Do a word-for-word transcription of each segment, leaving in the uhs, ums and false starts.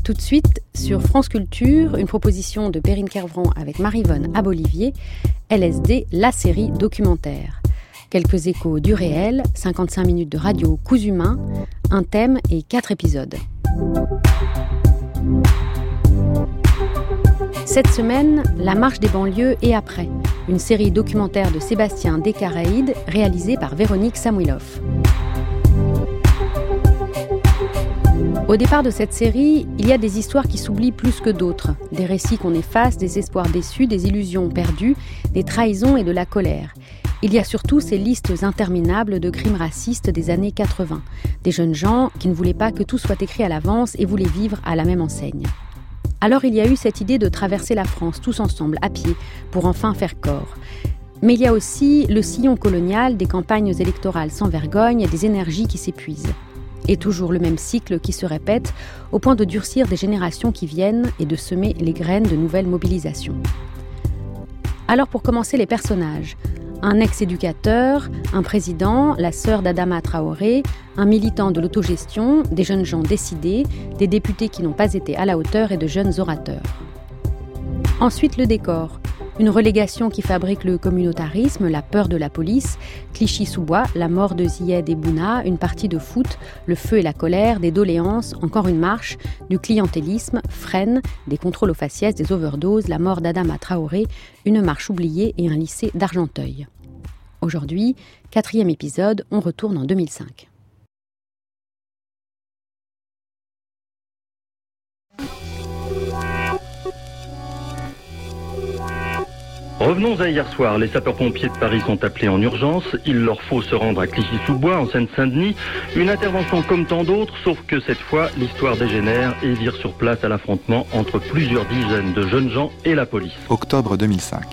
Tout de suite, sur France Culture, une proposition de Perrine Kervran avec Maryvonne Abolivier, L S D, la série documentaire. Quelques échos du réel, cinquante-cinq minutes de radio cousu main, un thème et quatre épisodes. Cette semaine, La marche des banlieues et après, une série documentaire de Sébastien Descaraïdes réalisée par Véronique Samuilov. Au départ de cette série, il y a des histoires qui s'oublient plus que d'autres, des récits qu'on efface, des espoirs déçus, des illusions perdues, des trahisons et de la colère. Il y a surtout ces listes interminables de crimes racistes des années quatre-vingts, des jeunes gens qui ne voulaient pas que tout soit écrit à l'avance et voulaient vivre à la même enseigne. Alors il y a eu cette idée de traverser la France tous ensemble, à pied, pour enfin faire corps. Mais il y a aussi le sillon colonial des campagnes électorales sans vergogne et des énergies qui s'épuisent. Et toujours le même cycle qui se répète, au point de durcir des générations qui viennent et de semer les graines de nouvelles mobilisations. Alors pour commencer, les personnages. Un ex-éducateur, un président, la sœur d'Adama Traoré, un militant de l'autogestion, des jeunes gens décidés, des députés qui n'ont pas été à la hauteur et de jeunes orateurs. Ensuite, le décor. Une relégation qui fabrique le communautarisme, la peur de la police, Clichy-sous-Bois, la mort de Zied et Bouna, une partie de foot, le feu et la colère, des doléances, encore une marche, du clientélisme, Fresnes, des contrôles aux faciès, des overdoses, la mort d'Adama Traoré, une marche oubliée et un lycée d'Argenteuil. Aujourd'hui, quatrième épisode, on retourne en deux mille cinq. Revenons à hier soir. Les sapeurs-pompiers de Paris sont appelés en urgence. Il leur faut se rendre à Clichy-sous-Bois, en Seine-Saint-Denis. Une intervention comme tant d'autres, sauf que cette fois, l'histoire dégénère et vire sur place à l'affrontement entre plusieurs dizaines de jeunes gens et la police. Octobre deux mille cinq.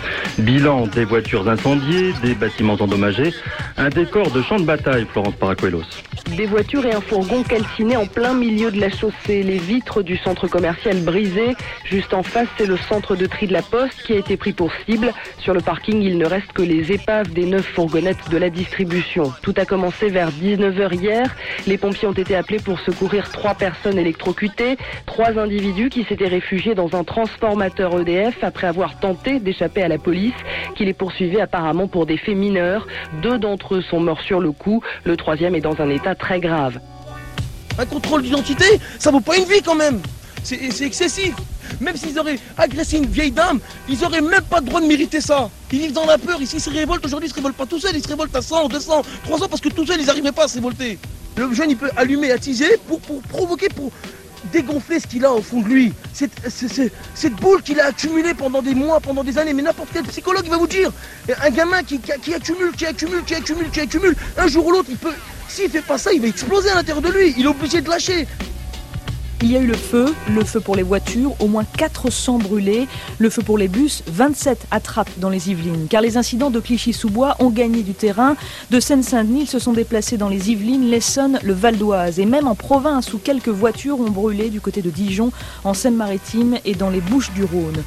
Bilan des voitures incendiées, des bâtiments endommagés, un décor de champ de bataille, Florence Paracuelos. Des voitures et un fourgon calcinés en plein milieu de la chaussée, les vitres du centre commercial brisées. Juste en face, c'est le centre de tri de la Poste qui a été pris pour cible. Sur le parking, il ne reste que les épaves des neuf fourgonnettes de la distribution. Tout a commencé vers dix-neuf heures hier. Les pompiers ont été appelés pour secourir trois personnes électrocutées, trois individus qui s'étaient réfugiés dans un transformateur E D F après avoir tenté d'échapper à la police, qui les poursuivait apparemment pour des faits mineurs. Deux d'entre eux sont morts sur le coup. Le troisième est dans un état très grave. Un contrôle d'identité, ça vaut pas une vie quand même. C'est, c'est excessif. Même s'ils auraient agressé une vieille dame, ils auraient même pas le droit de mériter ça. Ils vivent dans la peur. Ici, ils se révoltent. Aujourd'hui, ils se révoltent pas tout seuls. Ils se révoltent à cent, deux cents, trois cents parce que tout seuls, ils n'arrivaient pas à se révolter. Le jeune, il peut allumer, attiser pour, pour provoquer, pour dégonfler ce qu'il a au fond de lui. Cette, cette, cette boule qu'il a accumulée pendant des mois, pendant des années. Mais n'importe quel psychologue, il va vous dire. Un gamin qui, qui, qui accumule, qui accumule, qui accumule, qui accumule. Un jour ou l'autre, il peut... S'il fait pas ça, il va exploser à l'intérieur de lui. Il est obligé de lâcher. Il y a eu le feu, le feu pour les voitures, au moins quatre cents brûlés. Le feu pour les bus, vingt-sept attrapes dans les Yvelines. Car les incidents de Clichy-sous-Bois ont gagné du terrain. De Seine-Saint-Denis, ils se sont déplacés dans les Yvelines, l'Essonne, le Val d'Oise. Et même en province, où quelques voitures ont brûlé du côté de Dijon, en Seine-Maritime et dans les Bouches-du-Rhône.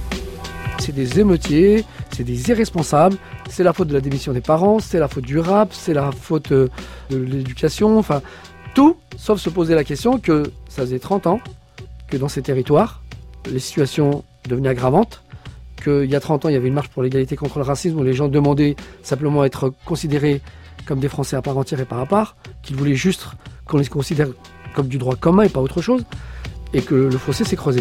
C'est des émeutiers, c'est des irresponsables, c'est la faute de la démission des parents, c'est la faute du rap, c'est la faute de l'éducation, enfin tout, sauf se poser la question que ça faisait trente ans que dans ces territoires, les situations devenaient aggravantes, qu'il y a trente ans, il y avait une marche pour l'égalité contre le racisme où les gens demandaient simplement à être considérés comme des Français à part entière et par à part, qu'ils voulaient juste qu'on les considère comme du droit commun et pas autre chose, et que le fossé s'est creusé.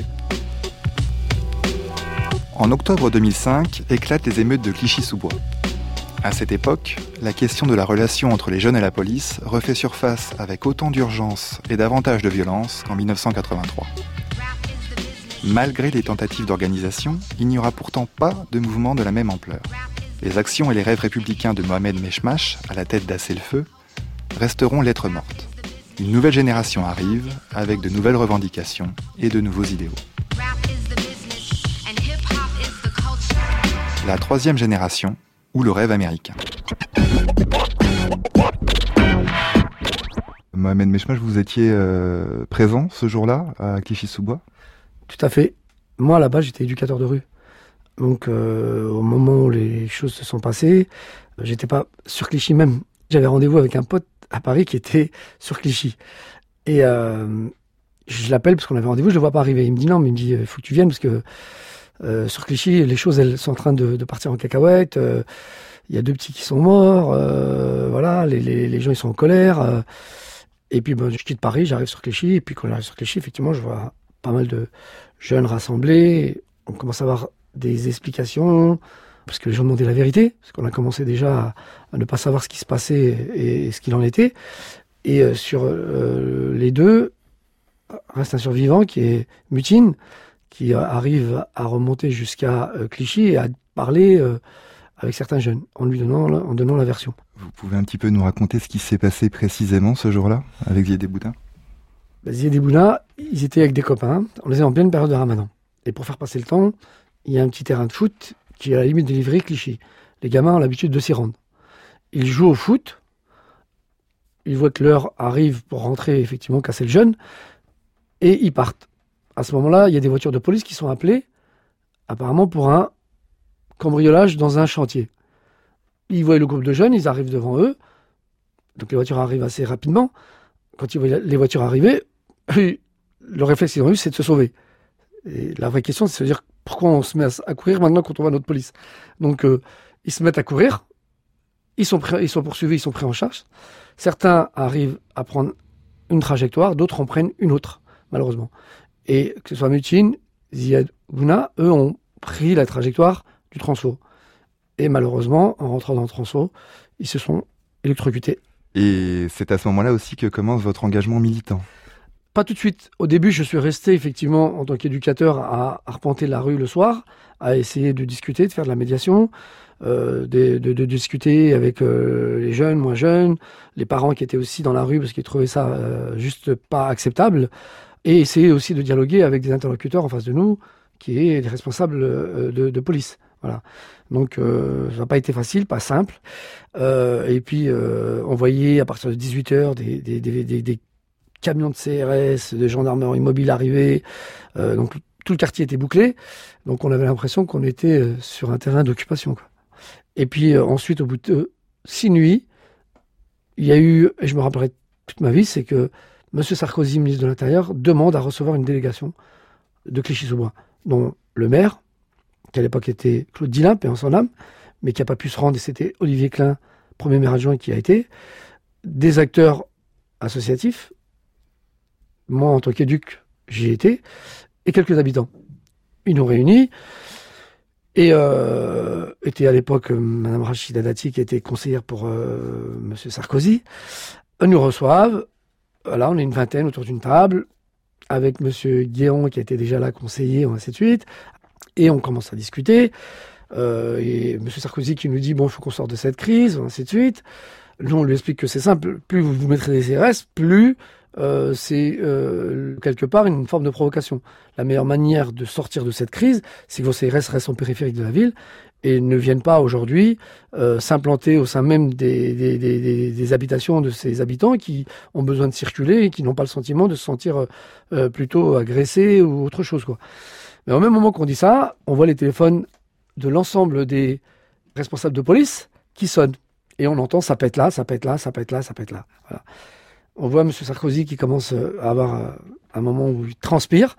En octobre deux mille cinq, éclatent les émeutes de Clichy-sous-Bois. À cette époque, la question de la relation entre les jeunes et la police refait surface avec autant d'urgence et davantage de violence qu'en dix-neuf cent quatre-vingt-trois. Malgré les tentatives d'organisation, il n'y aura pourtant pas de mouvement de la même ampleur. Les actions et les rêves républicains de Mohamed Mechmash, à la tête d'Asser le Feu, resteront lettres mortes. Une nouvelle génération arrive, avec de nouvelles revendications et de nouveaux idéaux. La troisième génération, ou le rêve américain. Mohamed Mechmash, vous étiez euh, présent ce jour-là à Clichy-sous-Bois ? Tout à fait. Moi, là-bas, j'étais éducateur de rue. Donc, euh, au moment où les choses se sont passées, j'étais pas sur Clichy même. J'avais rendez-vous avec un pote à Paris qui était sur Clichy. Et euh, Je l'appelle parce qu'on avait rendez-vous, je le vois pas arriver. Il me dit non, mais il me dit il faut que tu viennes parce que euh, sur Clichy, les choses elles sont en train de, de partir en cacahuète. Il euh, y a deux petits qui sont morts. Euh, voilà, les, les, les gens ils sont en colère. Euh, et puis ben, je quitte Paris, j'arrive sur Clichy. Et puis quand j'arrive sur Clichy, effectivement, je vois pas mal de jeunes rassemblés. On commence à avoir des explications parce que les gens demandaient la vérité, parce qu'on a commencé déjà à, à ne pas savoir ce qui se passait et, et ce qu'il en était. Et euh, sur euh, les deux, reste un survivant qui est Mutine, qui euh, arrive à remonter jusqu'à euh, Clichy et à parler euh, avec certains jeunes, en lui donnant, en donnant la version. Vous pouvez un petit peu nous raconter ce qui s'est passé précisément ce jour-là, avec Zied Bouna? bah, Zied Bouna, ils étaient avec des copains, on les est en pleine période de Ramadan. Et pour faire passer le temps, il y a un petit terrain de foot qui est à la limite de Livry, Clichy. Les gamins ont l'habitude de s'y rendre. Ils jouent au foot, ils voient que l'heure arrive pour rentrer, effectivement, casser le jeune, et ils partent. À ce moment-là, il y a des voitures de police qui sont appelées, apparemment pour un cambriolage dans un chantier. Ils voient le groupe de jeunes, ils arrivent devant eux, donc les voitures arrivent assez rapidement. Quand ils voient les voitures arriver, le réflexe qu'ils ont eu, c'est de se sauver. Et la vraie question, c'est de se dire pourquoi on se met à courir maintenant quand on voit notre police. Donc, euh, ils se mettent à courir, ils sont, pris, ils sont poursuivis, ils sont pris en charge. Certains arrivent à prendre une trajectoire, d'autres en prennent une autre, malheureusement. Et que ce soit Mutine, Zied Bouna, eux ont pris la trajectoire du Transfo. Et malheureusement, en rentrant dans le Transfo, ils se sont électrocutés. Et c'est à ce moment-là aussi que commence votre engagement militant? Pas tout de suite. Au début, je suis resté effectivement en tant qu'éducateur à arpenter la rue le soir, à essayer de discuter, de faire de la médiation, euh, de, de, de discuter avec euh, les jeunes, moins jeunes, les parents qui étaient aussi dans la rue parce qu'ils trouvaient ça euh, juste pas acceptable, et essayer aussi de dialoguer avec des interlocuteurs en face de nous, qui est des responsables euh, de, de police. Voilà. Donc euh, ça n'a pas été facile, pas simple. Euh, et puis euh, on voyait à partir de dix-huit heures des, des, des, des, des camions de C R S, de gendarmerie mobile arrivés. Euh, donc tout le quartier était bouclé. Donc on avait l'impression qu'on était euh, sur un terrain d'occupation, quoi. Et puis euh, ensuite, au bout de euh, six nuits, il y a eu, et je me rappellerai toute ma vie, c'est que M. Sarkozy, ministre de l'Intérieur, demande à recevoir une délégation de Clichy-sous-Bois, dont le maire, qui à l'époque était Claude Dillin, paix en son âme, mais qui n'a pas pu se rendre, et c'était Olivier Klein, premier maire adjoint, qui a été, des acteurs associatifs, moi en tant qu'éduc, j'y étais, et quelques habitants. Ils nous réunis, et euh, était à l'époque euh, Mme Rachida Dati, qui était conseillère pour euh, M. Sarkozy. Eux nous reçoivent, voilà, on est une vingtaine autour d'une table, avec M. Guéon, qui était déjà là, conseiller, ainsi de suite, et on commence à discuter, euh, et M. Sarkozy qui nous dit, bon, il faut qu'on sorte de cette crise, ainsi de suite. Nous, on lui explique que c'est simple, plus vous vous mettrez des C R S, plus euh, c'est euh, quelque part une forme de provocation. La meilleure manière de sortir de cette crise, c'est que vos C R S restent en périphérique de la ville et ne viennent pas aujourd'hui euh, s'implanter au sein même des, des, des, des, des habitations de ces habitants qui ont besoin de circuler et qui n'ont pas le sentiment de se sentir euh, plutôt agressés ou autre chose, quoi. Mais au même moment qu'on dit ça, on voit les téléphones de l'ensemble des responsables de police qui sonnent. Et on entend ça pète là, ça pète là, ça pète là, ça pète là. Voilà. On voit M. Sarkozy qui commence à avoir un moment où il transpire.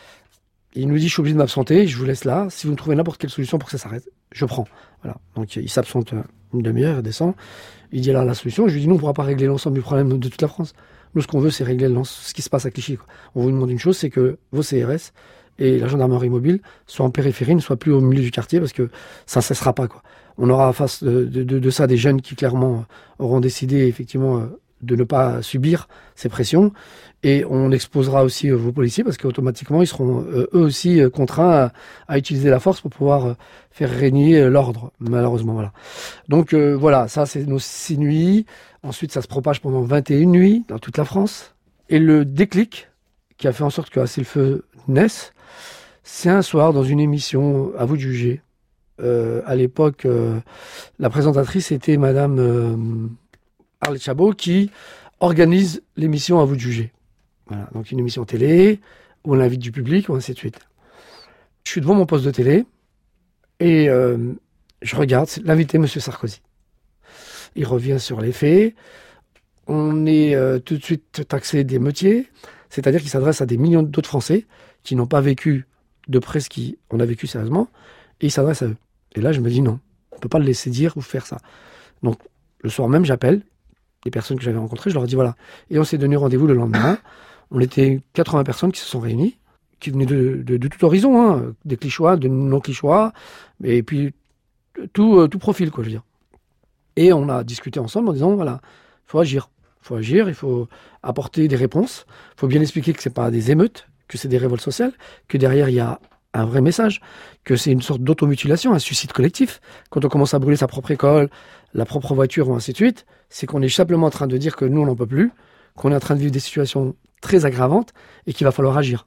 Il nous dit, je suis obligé de m'absenter, je vous laisse là. Si vous me trouvez n'importe quelle solution pour que ça s'arrête, je prends. Voilà. Donc il s'absente une demi-heure, il descend. Il dit là la solution. Je lui dis, nous, on ne pourra pas régler l'ensemble du problème de toute la France. Nous, ce qu'on veut, c'est régler ce qui se passe à Clichy, quoi. On vous demande une chose, c'est que vos C R S et la gendarmerie mobile soient en périphérie, ne soient plus au milieu du quartier, parce que ça ne cessera pas, quoi. On aura en face de, de, de ça des jeunes qui clairement auront décidé effectivement de ne pas subir ces pressions, et on exposera aussi vos policiers parce qu'automatiquement ils seront eux aussi contraints à, à utiliser la force pour pouvoir faire régner l'ordre, malheureusement. Voilà. Donc euh, voilà, ça c'est nos six nuits. Ensuite ça se propage pendant vingt et une nuits dans toute la France, et le déclic qui a fait en sorte que Assez le feu naisse, c'est un soir dans une émission, à vous de juger. Euh, à l'époque, euh, la présentatrice était Madame euh, Arlette Chabot, qui organise l'émission À vous de juger. Voilà, donc une émission télé où on invite du public, ou ainsi de suite. Je suis devant mon poste de télé et euh, je regarde l'invité, M. Sarkozy. Il revient sur les faits. On est euh, tout de suite taxé d'émeutier. C'est-à-dire qu'il s'adresse à des millions d'autres Français qui n'ont pas vécu de près ce qu'on a vécu sérieusement, et il s'adresse à eux. Et là, je me dis non, on ne peut pas le laisser dire ou faire ça. Donc, le soir même, j'appelle les personnes que j'avais rencontrées, je leur dis voilà. Et on s'est donné rendez-vous le lendemain. On était quatre-vingts personnes qui se sont réunies, qui venaient de, de, de tout horizon, hein, des Clichéois, de non-Clichéois, et puis tout, euh, tout profil, quoi, je veux dire. Et on a discuté ensemble en disant voilà, il faut agir. Il faut agir, il faut apporter des réponses. Il faut bien expliquer que ce n'est pas des émeutes, que c'est des révoltes sociales, que derrière il y a un vrai message, que c'est une sorte d'automutilation, un suicide collectif. Quand on commence à brûler sa propre école, la propre voiture ou ainsi de suite, c'est qu'on est simplement en train de dire que nous on n'en peut plus, qu'on est en train de vivre des situations très aggravantes et qu'il va falloir agir.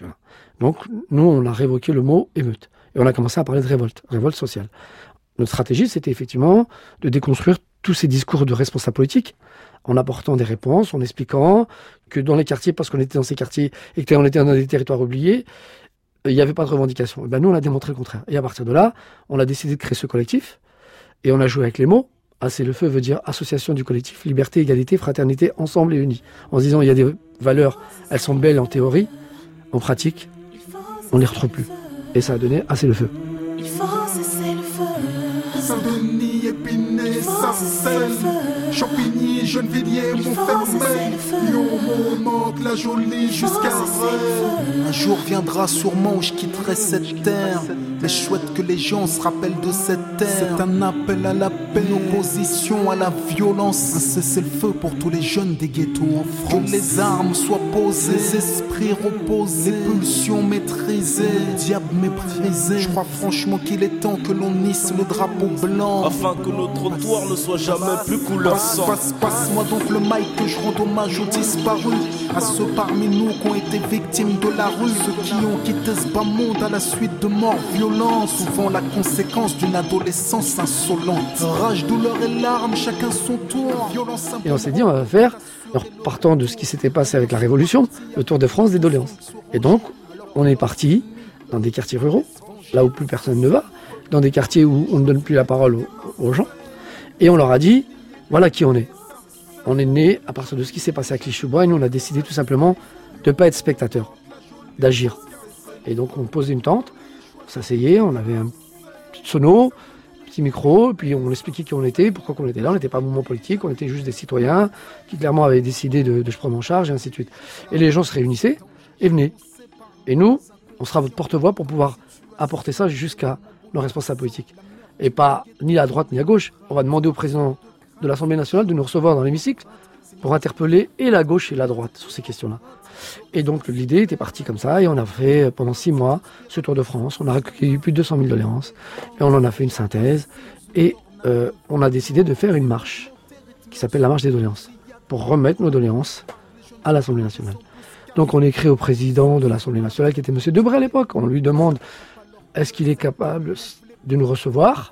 Donc nous on a révoqué le mot émeute et on a commencé à parler de révolte, révolte sociale. Notre stratégie c'était effectivement de déconstruire tous ces discours de responsables politiques en apportant des réponses, en expliquant que dans les quartiers, parce qu'on était dans ces quartiers et qu'on était dans des territoires oubliés, il n'y avait pas de revendication. Et ben nous, on a démontré le contraire. Et à partir de là, on a décidé de créer ce collectif et on a joué avec les mots. Assez le feu veut dire association du collectif, liberté, égalité, fraternité, ensemble et unis. En se disant, il y a des valeurs, elles sont belles en théorie, en pratique, on ne les retrouve plus. Et ça a donné assez le feu. Il faut cesser le feu. Saint-Denis, Épinay, Sarcelles, Champigny, Gennevilliers, Montfermeil, Lyon, Mantes, La Jolie, jusqu'à Rennes. Un jour viendra sûrement où je quitterai cette terre, mais chouette que les gens se rappellent de cette terre. C'est un appel à la paix, une opposition à la violence, un cessez-le-feu pour tous les jeunes des ghettos en France. Que les armes soient posées, les esprits reposés, les pulsions maîtrisées, le diable méprisé. Je crois franchement qu'il est temps que l'on hisse le drapeau blanc, afin que nos trottoirs ne soient jamais plus couleur sang. Passe, passe-moi donc le mic que je rende hommage aux disparus, à ceux parmi nous qui ont été victimes de la rue, ceux qui ont quitté ce bas monde à la suite de morts violentes, souvent la conséquence d'une adolescence insolente. Rage, douleur et larmes, chacun son tour. Violence. Et on s'est dit on va faire, en partant de ce qui s'était passé avec la Révolution, le Tour de France des doléances. Et donc on est parti dans des quartiers ruraux, là où plus personne ne va, dans des quartiers où on ne donne plus la parole aux, aux gens, et on leur a dit voilà qui on est. On est né à partir de ce qui s'est passé à Clichy-sous-Bois et nous on a décidé tout simplement de ne pas être spectateur, d'agir. Et donc on posait une tente, on s'asseyait, on avait un petit sono, un petit micro, et puis on expliquait qui on était, pourquoi on était là. On n'était pas un mouvement politique, on était juste des citoyens qui clairement avaient décidé de, de se prendre en charge et ainsi de suite. Et les gens se réunissaient et venaient. Et nous, on sera votre porte-voix pour pouvoir apporter ça jusqu'à nos responsables politiques. Et pas ni à droite ni à gauche. On va demander au président de l'Assemblée nationale de nous recevoir dans l'hémicycle pour interpeller et la gauche et la droite sur ces questions-là. Et donc l'idée était partie comme ça et on a fait pendant six mois ce Tour de France. On a recueilli plus de deux cent mille doléances et on en a fait une synthèse et euh, on a décidé de faire une marche qui s'appelle la marche des doléances pour remettre nos doléances à l'Assemblée nationale. Donc on écrit au président de l'Assemblée nationale qui était M. Debré à l'époque. On lui demande est-ce qu'il est capable de nous recevoir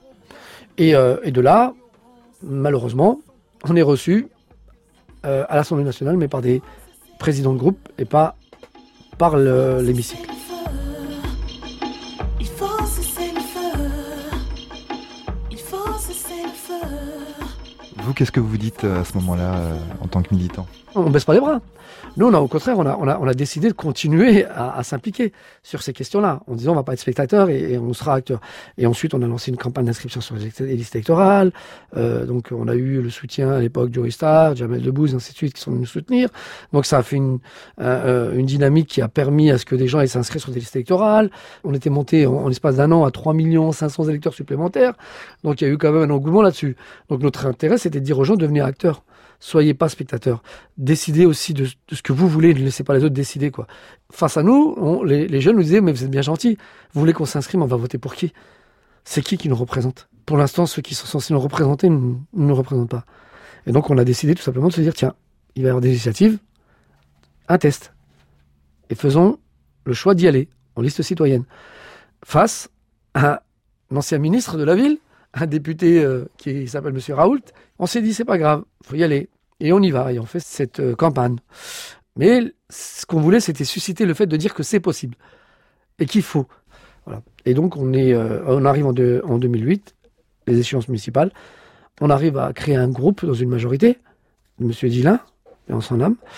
et, euh, et de là, malheureusement, on est reçu euh, à l'Assemblée nationale mais par des président de groupe et pas par le, l'hémicycle. Il faut cesser le feu. Il faut cesser le feu. Vous, qu'est-ce que vous dites à ce moment-là euh, en tant que militant ? On ne baisse pas les bras. Nous, on a, au contraire, on a, on, a, on a décidé de continuer à, à s'impliquer sur ces questions-là, en disant on ne va pas être spectateur et, et on sera acteur. Et ensuite, on a lancé une campagne d'inscription sur les listes électorales. Euh, donc, on a eu le soutien à l'époque du Star, Jamel Debbouze, ainsi de suite, qui sont venus nous soutenir. Donc, ça a fait une, euh, une dynamique qui a permis à ce que des gens aient s'inscrire sur des listes électorales. On était monté en, en l'espace d'un an à trois millions cinq cents électeurs supplémentaires. Donc, il y a eu quand même un engouement là-dessus. Donc, notre intérêt, c'était de dire aux gens de devenir acteurs. Soyez pas spectateurs. Décidez aussi de, de ce que vous voulez. Ne laissez pas les autres décider, quoi. Face à nous, on, les, les jeunes nous disaient, mais vous êtes bien gentils. Vous voulez qu'on s'inscrive, on va voter pour qui ? C'est qui qui nous représente ? Pour l'instant, ceux qui sont censés nous représenter ne nous, nous représentent pas. Et donc, on a décidé tout simplement de se dire, tiens, il va y avoir des initiatives, un test. Et faisons le choix d'y aller, en liste citoyenne. Face à un ancien ministre de la ville, un député euh, qui s'appelle M. Raoult, on s'est dit, c'est pas grave, faut y aller. Et on y va, et on fait cette euh, campagne. Mais ce qu'on voulait, c'était susciter le fait de dire que c'est possible, et qu'il faut. Voilà. Et donc, on, est, euh, on arrive en, de, en deux mille huit, les échéances municipales, on arrive à créer un groupe dans une majorité, de M. Dillin, et en son âme,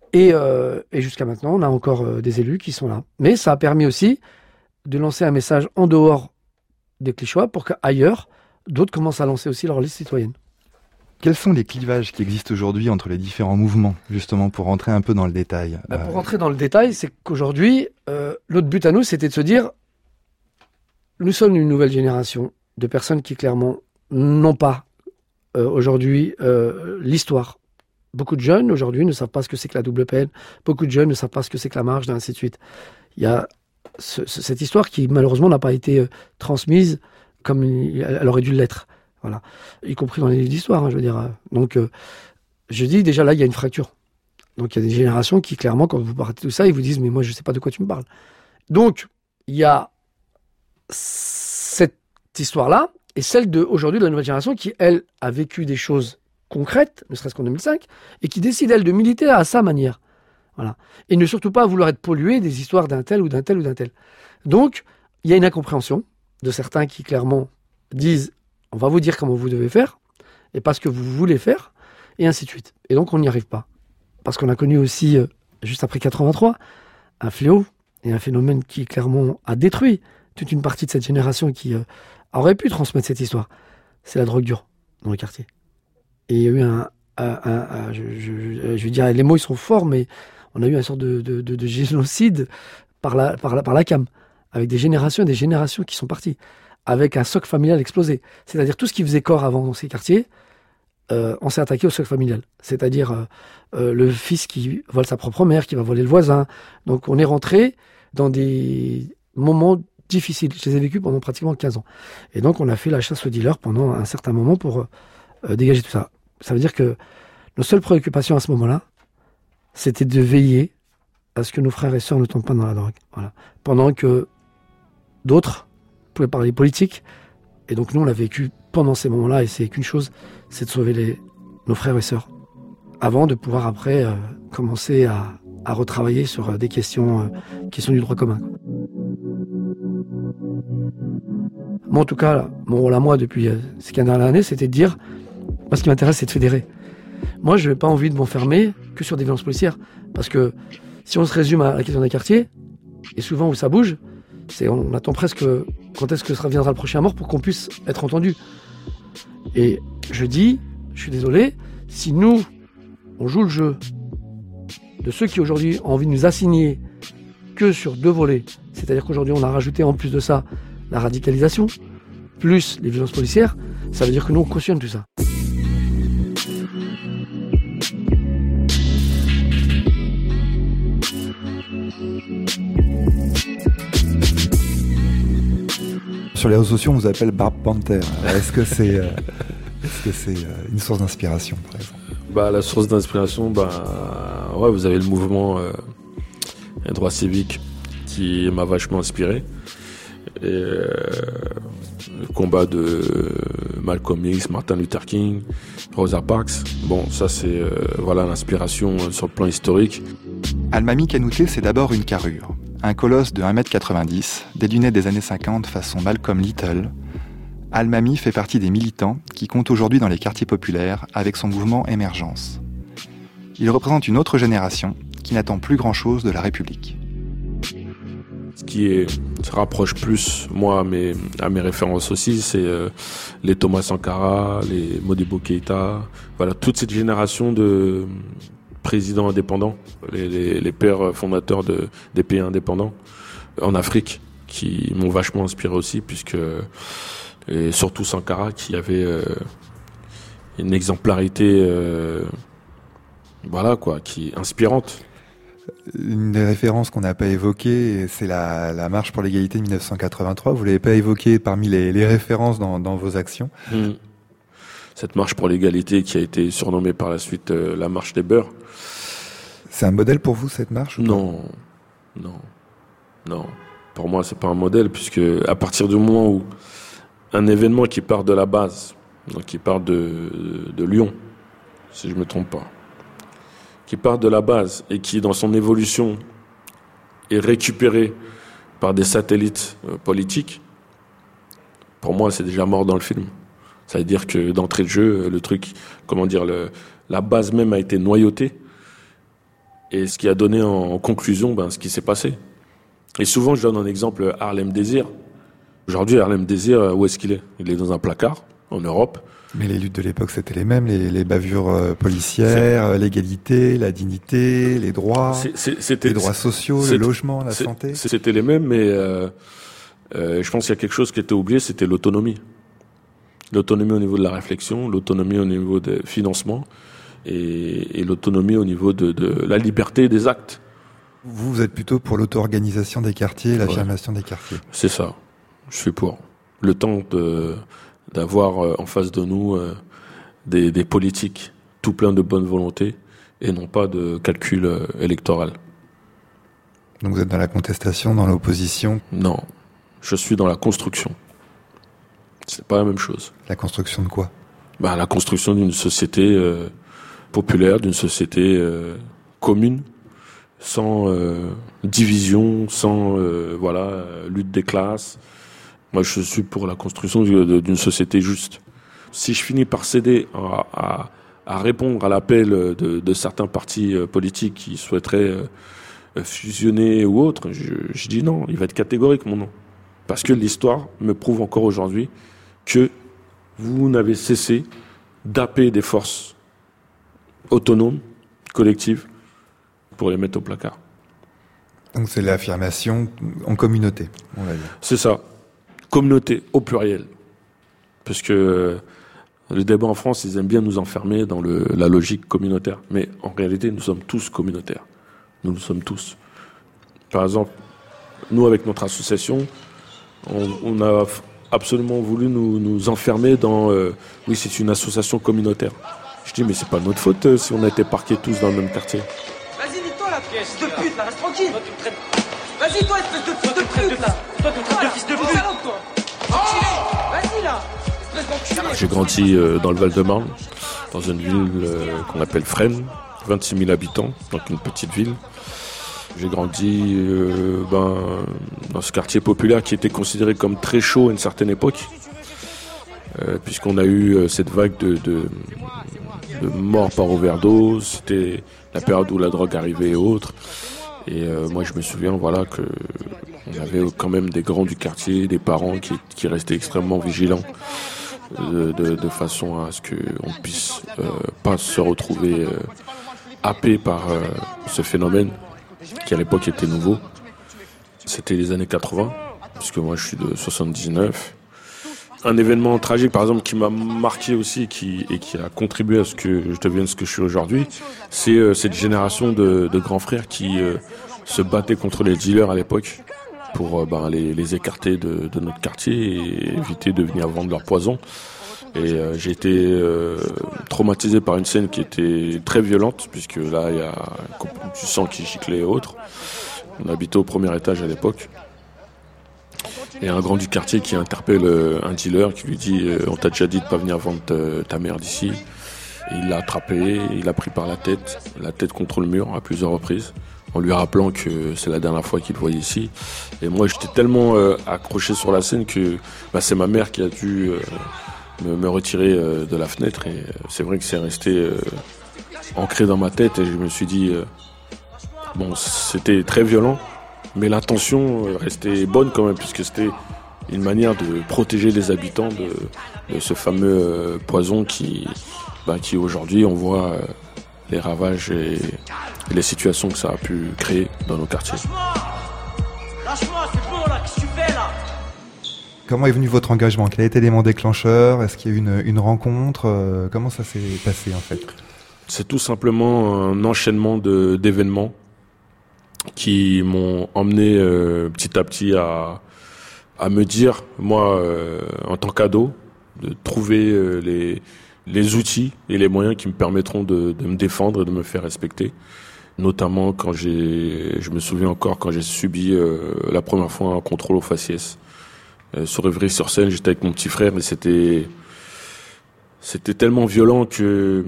Et, euh, et jusqu'à maintenant, on a encore euh, des élus qui sont là. Mais ça a permis aussi de lancer un message en dehors des Clichy pour qu'ailleurs, d'autres commencent à lancer aussi leur liste citoyenne. Quels sont les clivages qui existent aujourd'hui entre les différents mouvements, justement, pour rentrer un peu dans le détail? Bah, pour rentrer dans le détail, c'est qu'aujourd'hui, euh, l'autre but à nous, c'était de se dire, nous sommes une nouvelle génération de personnes qui, clairement, n'ont pas euh, aujourd'hui euh, l'histoire. Beaucoup de jeunes, aujourd'hui, ne savent pas ce que c'est que la double peine. Beaucoup de jeunes ne savent pas ce que c'est que la marge, et ainsi de suite. Il y a ce, ce, cette histoire qui, malheureusement, n'a pas été euh, transmise comme il, elle aurait dû l'être. Voilà. Y compris dans les livres d'histoire, hein, je veux dire. Donc, euh, je dis, déjà, là, il y a une fracture. Donc, il y a des générations qui, clairement, quand vous parlez de tout ça, ils vous disent, mais moi, je ne sais pas de quoi tu me parles. Donc, il y a cette histoire-là, et celle d'aujourd'hui, de la nouvelle génération, qui, elle, a vécu des choses concrète, ne serait-ce qu'en deux mille cinq, et qui décide, elle, de militer à sa manière. Voilà. Et ne surtout pas vouloir être pollué des histoires d'un tel ou d'un tel ou d'un tel. Donc, il y a une incompréhension de certains qui, clairement, disent « on va vous dire comment vous devez faire, et pas ce que vous voulez faire », et ainsi de suite. Et donc, on n'y arrive pas. Parce qu'on a connu aussi, euh, juste après quatre-vingt-trois, un fléau et un phénomène qui, clairement, a détruit toute une partie de cette génération qui euh, aurait pu transmettre cette histoire. C'est la drogue dure dans les quartiers. Et il y a eu un, un, un, un je, je, je veux dire, les mots ils sont forts, mais on a eu une sorte de, de, de, de génocide par la, par, la, par la C A M, avec des générations et des générations qui sont parties, avec un socle familial explosé. C'est-à-dire tout ce qui faisait corps avant dans ces quartiers, euh, on s'est attaqué au socle familial. C'est-à-dire euh, euh, le fils qui vole sa propre mère, qui va voler le voisin. Donc on est rentré dans des moments difficiles. Je les ai vécus pendant pratiquement quinze ans. Et donc on a fait la chasse aux dealers pendant un certain moment pour euh, dégager tout ça. Ça veut dire que nos seules préoccupations à ce moment-là, c'était de veiller à ce que nos frères et sœurs ne tombent pas dans la drogue. Voilà. Pendant que d'autres pouvaient parler politique. Et donc nous, on l'a vécu pendant ces moments-là. Et c'est qu'une chose, c'est de sauver les, nos frères et sœurs. Avant de pouvoir après euh, commencer à, à retravailler sur euh, des questions, euh, questions du droit commun. Quoi. Moi, en tout cas, là, mon rôle à moi depuis euh, ces quinze dernières années, c'était de dire... Moi, ce qui m'intéresse, c'est de fédérer. Moi, je n'ai pas envie de m'enfermer que sur des violences policières. Parce que si on se résume à la question des quartiers, et souvent où ça bouge, c'est, on attend presque quand est-ce que ça reviendra le prochain mort pour qu'on puisse être entendu. Et je dis, je suis désolé, si nous, on joue le jeu de ceux qui aujourd'hui ont envie de nous assigner que sur deux volets, c'est-à-dire qu'aujourd'hui on a rajouté en plus de ça la radicalisation, plus les violences policières, ça veut dire que nous on cautionne tout ça. Sur les réseaux sociaux, on vous appelle Barbe Panther. Est-ce que c'est, euh, est-ce que c'est euh, une source d'inspiration, par exemple? Bah, la source d'inspiration, bah, ouais, vous avez le mouvement euh, droit civique qui m'a vachement inspiré. Et euh, le combat de Malcolm X, Martin Luther King, Rosa Parks. Bon, ça c'est euh, voilà l'inspiration euh, sur le plan historique. Almami Kanouté, c'est d'abord une carrure. Un colosse de un mètre quatre-vingt-dix, des lunettes des années cinquante façon Malcolm Little. Almami fait partie des militants qui comptent aujourd'hui dans les quartiers populaires avec son mouvement Émergence. Il représente une autre génération qui n'attend plus grand-chose de la République. Ce qui est, se rapproche plus, moi, à mes, à mes références aussi, c'est euh, les Thomas Sankara, les Modibo Keïta, voilà, toute cette génération de présidents indépendants, les, les, les pères fondateurs de, des pays indépendants en Afrique, qui m'ont vachement inspiré aussi, puisque, et surtout Sankara, qui avait euh, une exemplarité, euh, voilà quoi, qui est inspirante. Une des références qu'on n'a pas évoquées, c'est la, la marche pour l'égalité de dix-neuf cent quatre-vingt-trois. Vous l'avez pas évoquée parmi les, les références dans, dans vos actions. Mmh. Cette marche pour l'égalité qui a été surnommée par la suite euh, la marche des beurs. C'est un modèle pour vous, cette marche, ou Non, non, non. Pour moi, c'est pas un modèle, puisque à partir du moment où un événement qui part de la base, donc qui part de, de Lyon, si je me trompe pas, qui part de la base et qui, dans son évolution, est récupéré par des satellites euh, politiques, pour moi, c'est déjà mort dans le film. Ça veut dire que d'entrée de jeu, le truc, comment dire, le, la base même a été noyautée. Et ce qui a donné en conclusion ben, ce qui s'est passé. Et souvent, je donne un exemple, Harlem Désir. Aujourd'hui, Harlem Désir, où est-ce qu'il est ? Il est dans un placard, en Europe. Mais les luttes de l'époque, c'était les mêmes, les, les bavures euh, policières, c'est... l'égalité, la dignité, les droits, c'est, c'est, c'était, les droits sociaux, le logement, la santé. C'était les mêmes, mais euh, euh, je pense qu'il y a quelque chose qui était oublié, c'était l'autonomie. L'autonomie au niveau de la réflexion, l'autonomie au niveau des financements et, et l'autonomie au niveau de, de la liberté des actes. Vous, vous êtes plutôt pour l'auto-organisation des quartiers, l'affirmation ouais. des quartiers. C'est ça, je suis pour. Le temps de... d'avoir en face de nous euh, des, des politiques tout plein de bonne volonté et non pas de calcul euh, électoral. Donc vous êtes dans la contestation, dans l'opposition ? Non, je suis dans la construction. C'est pas la même chose. La construction de quoi ? Ben, la construction d'une société euh, populaire, d'une société euh, commune, sans euh, division, sans euh, voilà lutte des classes. Moi, je suis pour la construction d'une société juste. Si je finis par céder à, à, à répondre à l'appel de, de certains partis politiques qui souhaiteraient fusionner ou autre, je, je dis non, il va être catégorique, mon nom. Parce que l'histoire me prouve encore aujourd'hui que vous n'avez cessé d'appeler des forces autonomes, collectives, pour les mettre au placard. Donc c'est l'affirmation en communauté, on va dire. C'est ça. Communauté, au pluriel. Parce que euh, le débat en France, ils aiment bien nous enfermer dans le, la logique communautaire. Mais en réalité, nous sommes tous communautaires. Nous le sommes tous. Par exemple, nous, avec notre association, on, on a absolument voulu nous, nous enfermer dans... Euh, oui, c'est une association communautaire. Je dis, mais c'est pas notre faute euh, si on a été parqués tous dans le même quartier. Vas-y, nique-toi, là, fils de pute, là, reste tranquille. Toi, tu me traites... Vas-y, toi, espèce de fils de pute, là. Toi, tu me traites de fils de pute. Vas-y, là. J'ai grandi euh, dans le Val-de-Marne, dans une ville euh, qu'on appelle Fresnes, vingt-six mille habitants, donc une petite ville. J'ai grandi euh, ben, dans ce quartier populaire qui était considéré comme très chaud à une certaine époque, euh, puisqu'on a eu euh, cette vague de, de, de morts par overdose. C'était la période où la drogue arrivait et autres. Et euh, moi, je me souviens, voilà, que on avait quand même des grands du quartier, des parents qui, qui restaient extrêmement vigilants, de, de, de façon à ce qu'on puisse euh, pas se retrouver euh, happé par euh, ce phénomène qui à l'époque était nouveau. C'était les années quatre-vingts, puisque moi je suis de soixante-dix-neuf. Un événement tragique, par exemple, qui m'a marqué aussi qui, et qui a contribué à ce que je devienne ce que je suis aujourd'hui, c'est euh, cette génération de, de grands frères qui euh, se battaient contre les dealers à l'époque pour euh, ben, les, les écarter de, de notre quartier et éviter de venir vendre leur poison. Et euh, j'ai été euh, traumatisé par une scène qui était très violente, puisque là, il y a du sang qui giclait et autres. On habitait au premier étage à l'époque. Et un grand du quartier qui interpelle un dealer qui lui dit euh, « On t'a déjà dit de pas venir vendre ta, ta merde ici ». Et il l'a attrapé, il l'a pris par la tête, la tête contre le mur à plusieurs reprises, en lui rappelant que c'est la dernière fois qu'il le voyait ici. Et moi, j'étais tellement euh, accroché sur la scène que bah, c'est ma mère qui a dû... Euh, Me, me retirer euh, de la fenêtre et euh, c'est vrai que c'est resté euh, ancré dans ma tête et je me suis dit euh, bon, c'était très violent mais l'intention euh, restait bonne quand même, puisque c'était une manière de protéger les habitants de, de ce fameux euh, poison qui, bah, qui aujourd'hui on voit euh, les ravages et, et les situations que ça a pu créer dans nos quartiers. Lâche-moi, c'est bon là, qu'est-ce que tu fais là? Comment est venu votre engagement? Quel a été l'élément déclencheur? Est-ce qu'il y a eu une, une rencontre? euh, Comment ça s'est passé en fait? C'est tout simplement un enchaînement de, d'événements qui m'ont emmené euh, petit à petit à, à me dire, moi, euh, en tant qu'ado, de trouver euh, les, les outils et les moyens qui me permettront de, de me défendre et de me faire respecter. Notamment quand j'ai, je me souviens encore quand j'ai subi euh, la première fois un contrôle au faciès. Euh, sur Ivry-sur-Seine, j'étais avec mon petit frère et c'était c'était tellement violent que,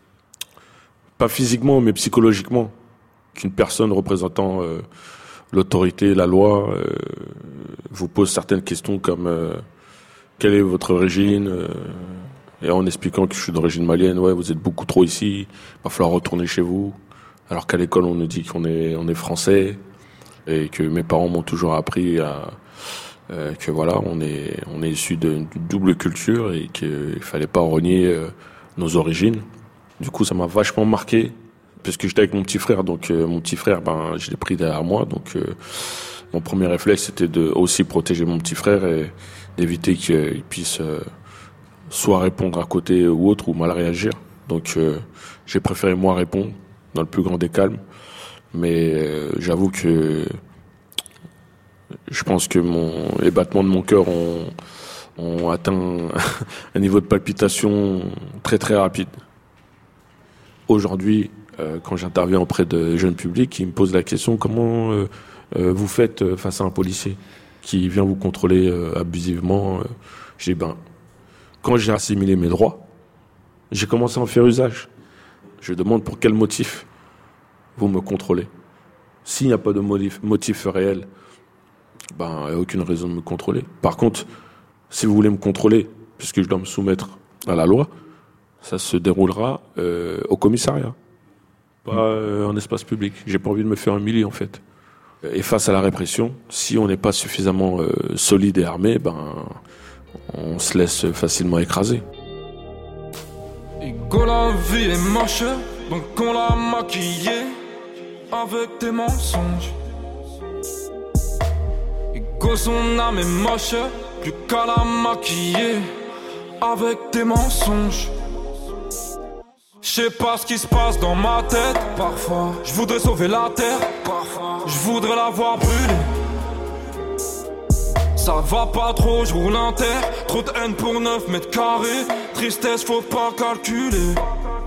pas physiquement mais psychologiquement, qu'une personne représentant euh, l'autorité, la loi, euh, vous pose certaines questions comme euh, quelle est votre origine, euh, et en expliquant que je suis d'origine malienne, ouais, vous êtes beaucoup trop ici, il va falloir retourner chez vous. Alors qu'à l'école, on nous dit qu'on est, on est français et que mes parents m'ont toujours appris à, euh, que voilà, on est, on est issu d'une double culture et qu'il fallait pas renier euh, nos origines. Du coup, ça m'a vachement marqué parce que j'étais avec mon petit frère. Donc, euh, mon petit frère, ben, je l'ai pris derrière moi. Donc, euh, mon premier réflexe, c'était de aussi protéger mon petit frère et d'éviter qu'il puisse euh, soit répondre à côté ou autre ou mal réagir. Donc, euh, j'ai préféré moi répondre dans le plus grand des calmes. Mais euh, j'avoue que je pense que mon, les battements de mon cœur ont, ont atteint un niveau de palpitation très très rapide. Aujourd'hui, euh, quand j'interviens auprès de jeunes publics, ils me posent la question comment euh, euh, vous faites face à un policier qui vient vous contrôler euh, abusivement. Euh, je dis ben, quand j'ai assimilé mes droits, j'ai commencé à en faire usage. Je demande pour quel motif vous me contrôlez. S'il n'y a pas de motif, motif réel, ben, il n'y a aucune raison de me contrôler. Par contre, si vous voulez me contrôler, puisque je dois me soumettre à la loi, ça se déroulera euh, au commissariat, pas euh, en espace public. J'ai pas envie de me faire humilier, en fait. Et face à la répression, si on n'est pas suffisamment euh, solide et armé, ben, on se laisse facilement écraser. Ego, la vie est moche, donc on l'a maquillée avec des mensonges. Ego, son âme est moche, plus qu'à la maquiller avec des mensonges. Je sais pas ce qui se passe dans ma tête. Parfois, je voudrais sauver la terre. Parfois, je voudrais la voir brûler. Ça va pas trop, je roule un terre. Trop de haine pour neuf mètres carrés. Tristesse, faut pas calculer.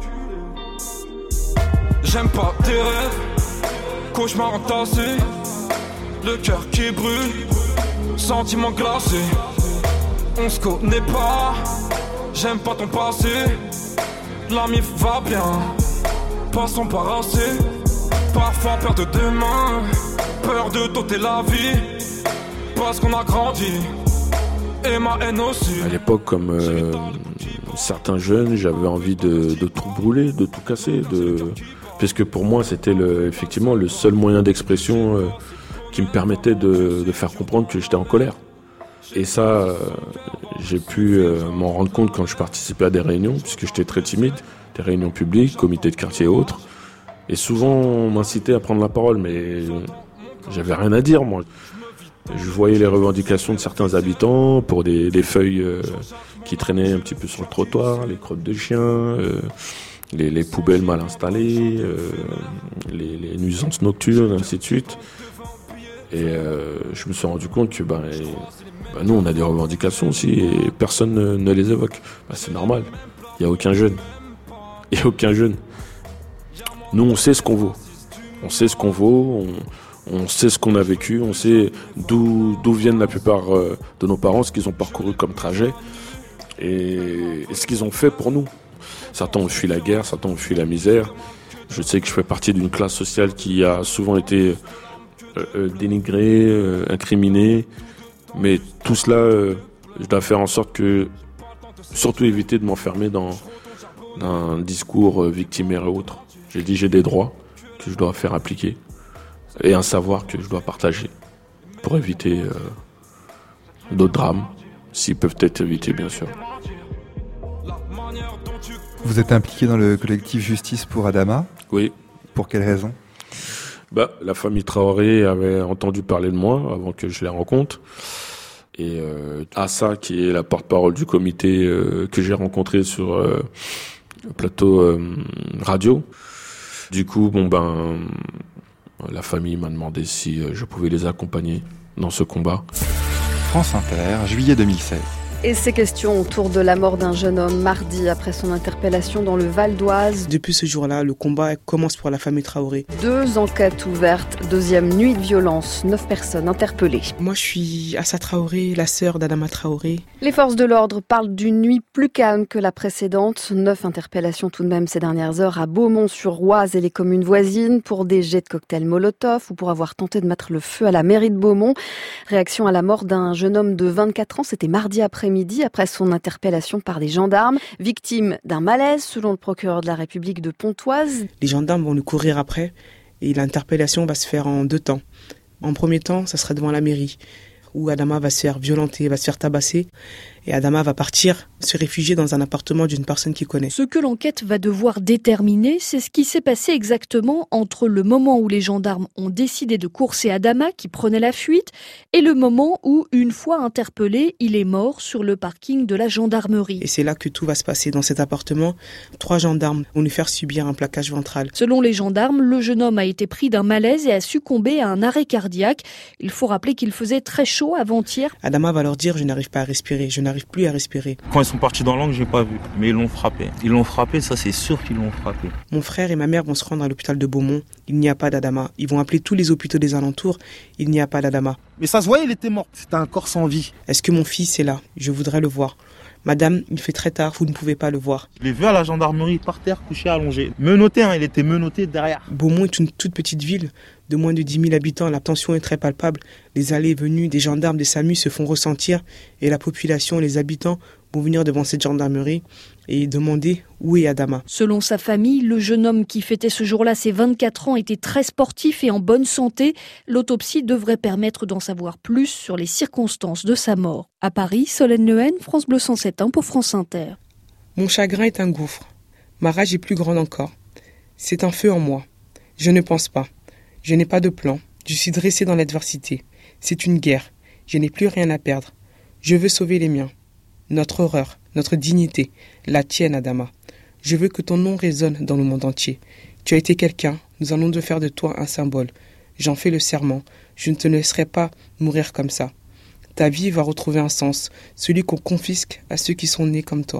J'aime pas tes rêves. Cauchemar entassé. Le cœur qui brûle. Sentiment glacé. On se connaît pas. J'aime pas ton passé. La mif va bien, passons par assez. Parfois peur de demain, peur de t'ôter la vie. Parce qu'on a grandi, et ma haine aussi. À l'époque, comme euh, certains jeunes, j'avais envie de, de tout brûler, de tout casser, de... puisque pour moi c'était le, effectivement le seul moyen d'expression euh, qui me permettait de, de faire comprendre que j'étais en colère. Et ça, euh, j'ai pu euh, m'en rendre compte quand je participais à des réunions, puisque j'étais très timide, des réunions publiques, comités de quartier et autres. Et souvent, on m'incitait à prendre la parole, mais j'avais rien à dire, moi. Je voyais les revendications de certains habitants pour des, des feuilles euh, qui traînaient un petit peu sur le trottoir, les crottes de chiens, euh, les, les poubelles mal installées, euh, les, les nuisances nocturnes, ainsi de suite. Et euh, je me suis rendu compte que ben, et, ben, nous, on a des revendications aussi et personne ne, ne les évoque. Ben, c'est normal, il n'y a aucun jeune. Il n'y a aucun jeune. Nous, on sait ce qu'on vaut. On sait ce qu'on vaut, on, on sait ce qu'on a vécu, on sait d'où, d'où viennent la plupart euh, de nos parents, ce qu'ils ont parcouru comme trajet et, et ce qu'ils ont fait pour nous. Certains ont fui la guerre, certains ont fui la misère. Je sais que je fais partie d'une classe sociale qui a souvent été euh, dénigrée, euh, incriminée. Mais tout cela, euh, je dois faire en sorte que, surtout éviter de m'enfermer dans, dans un discours euh, victimaire et autres. J'ai dit j'ai des droits que je dois faire appliquer et un savoir que je dois partager pour éviter euh, d'autres drames, s'ils peuvent être évités bien sûr. Vous êtes impliqué dans le collectif Justice pour Adama ? Oui. Pour quelle raison ? Bah, la famille Traoré avait entendu parler de moi avant que je les rencontre. Et euh, Assa, qui est la porte-parole du comité euh, que j'ai rencontré sur euh, le plateau euh, radio. Du coup, bon ben, la famille m'a demandé si euh, je pouvais les accompagner dans ce combat. France Inter, juillet deux mille seize. Et ces questions autour de la mort d'un jeune homme mardi après son interpellation dans le Val d'Oise. Depuis ce jour-là, le combat commence pour la famille Traoré. Deux enquêtes ouvertes, deuxième nuit de violence, neuf personnes interpellées. Moi, je suis Assa Traoré, la sœur d'Adama Traoré. Les forces de l'ordre parlent d'une nuit plus calme que la précédente. Neuf interpellations tout de même ces dernières heures à Beaumont-sur-Oise et les communes voisines pour des jets de cocktails Molotov ou pour avoir tenté de mettre le feu à la mairie de Beaumont. Réaction à la mort d'un jeune homme de vingt-quatre ans, c'était mardi après après-midi après son interpellation par des gendarmes, victime d'un malaise selon le procureur de la République de Pontoise. Les gendarmes vont lui courir après et l'interpellation va se faire en deux temps. En premier temps, ça sera devant la mairie où Adama va se faire violenter, va se faire tabasser. Et Adama va partir, se réfugier dans un appartement d'une personne qu'il connaît. Ce que l'enquête va devoir déterminer, c'est ce qui s'est passé exactement entre le moment où les gendarmes ont décidé de courser Adama, qui prenait la fuite, et le moment où, une fois interpellé, il est mort sur le parking de la gendarmerie. Et c'est là que tout va se passer. Dans cet appartement, trois gendarmes vont lui faire subir un plaquage ventral. Selon les gendarmes, le jeune homme a été pris d'un malaise et a succombé à un arrêt cardiaque. Il faut rappeler qu'il faisait très chaud avant-hier. Adama va leur dire « je n'arrive pas à respirer, je n'arrive plus à respirer ». Quand ils sont partis dans l'angle, je n'ai pas vu, mais ils l'ont frappé. Ils l'ont frappé, ça c'est sûr qu'ils l'ont frappé. Mon frère et ma mère vont se rendre à l'hôpital de Beaumont. Il n'y a pas d'Adama. Ils vont appeler tous les hôpitaux des alentours. Il n'y a pas d'Adama. Mais ça se voyait, il était mort. C'était un corps sans vie. Est-ce que mon fils est là ? Je voudrais le voir. Madame, il fait très tard, vous ne pouvez pas le voir. Je l'ai vu à la gendarmerie, par terre, couché, allongé. Menotté, hein, il était menotté derrière. Beaumont est une toute petite ville de moins de dix mille habitants. La tension est très palpable. Les allées et venues des gendarmes, des SAMU se font ressentir. Et la population, les habitants vont venir devant cette gendarmerie et demander où est Adama. Selon sa famille, le jeune homme qui fêtait ce jour-là ses vingt-quatre ans était très sportif et en bonne santé. L'autopsie devrait permettre d'en savoir plus sur les circonstances de sa mort. À Paris, Solène Lehen, France Bleu cent sept point un pour France Inter. Mon chagrin est un gouffre. Ma rage est plus grande encore. C'est un feu en moi. Je ne pense pas. Je n'ai pas de plan. Je suis dressé dans l'adversité. C'est une guerre. Je n'ai plus rien à perdre. Je veux sauver les miens. Notre horreur, notre dignité, la tienne, Adama. Je veux que ton nom résonne dans le monde entier. Tu as été quelqu'un, nous allons de faire de toi un symbole. J'en fais le serment, je ne te laisserai pas mourir comme ça. Ta vie va retrouver un sens, celui qu'on confisque à ceux qui sont nés comme toi.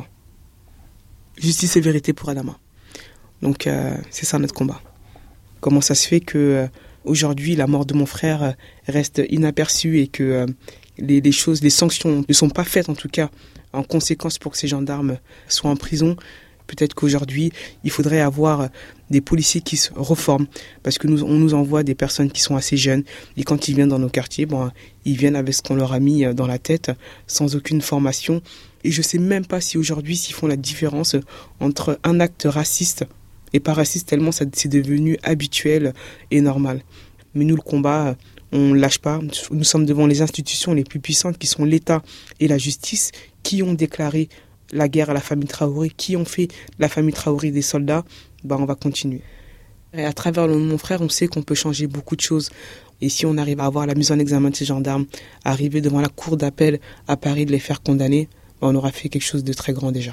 Justice et vérité pour Adama. Donc euh, c'est ça notre combat. Comment ça se fait que euh, aujourd'hui la mort de mon frère euh, reste inaperçue et que euh, les, les choses, les sanctions ne sont pas faites en tout cas en conséquence pour que ces gendarmes soient en prison. Peut-être qu'aujourd'hui, il faudrait avoir des policiers qui se reforment parce que nous, on nous envoie des personnes qui sont assez jeunes et quand ils viennent dans nos quartiers, bon, ils viennent avec ce qu'on leur a mis dans la tête sans aucune formation. Et je ne sais même pas si aujourd'hui, s'ils font la différence entre un acte raciste et pas raciste tellement ça, c'est devenu habituel et normal. Mais nous, le combat, on ne lâche pas. Nous sommes devant les institutions les plus puissantes qui sont l'État et la justice qui ont déclaré la guerre à la famille Traoré, qui ont fait la famille Traoré des soldats. Ben, on va continuer. Et à travers le nom de mon frère, on sait qu'on peut changer beaucoup de choses. Et si on arrive à avoir la mise en examen de ces gendarmes, arriver devant la cour d'appel à Paris, de les faire condamner, ben, on aura fait quelque chose de très grand déjà.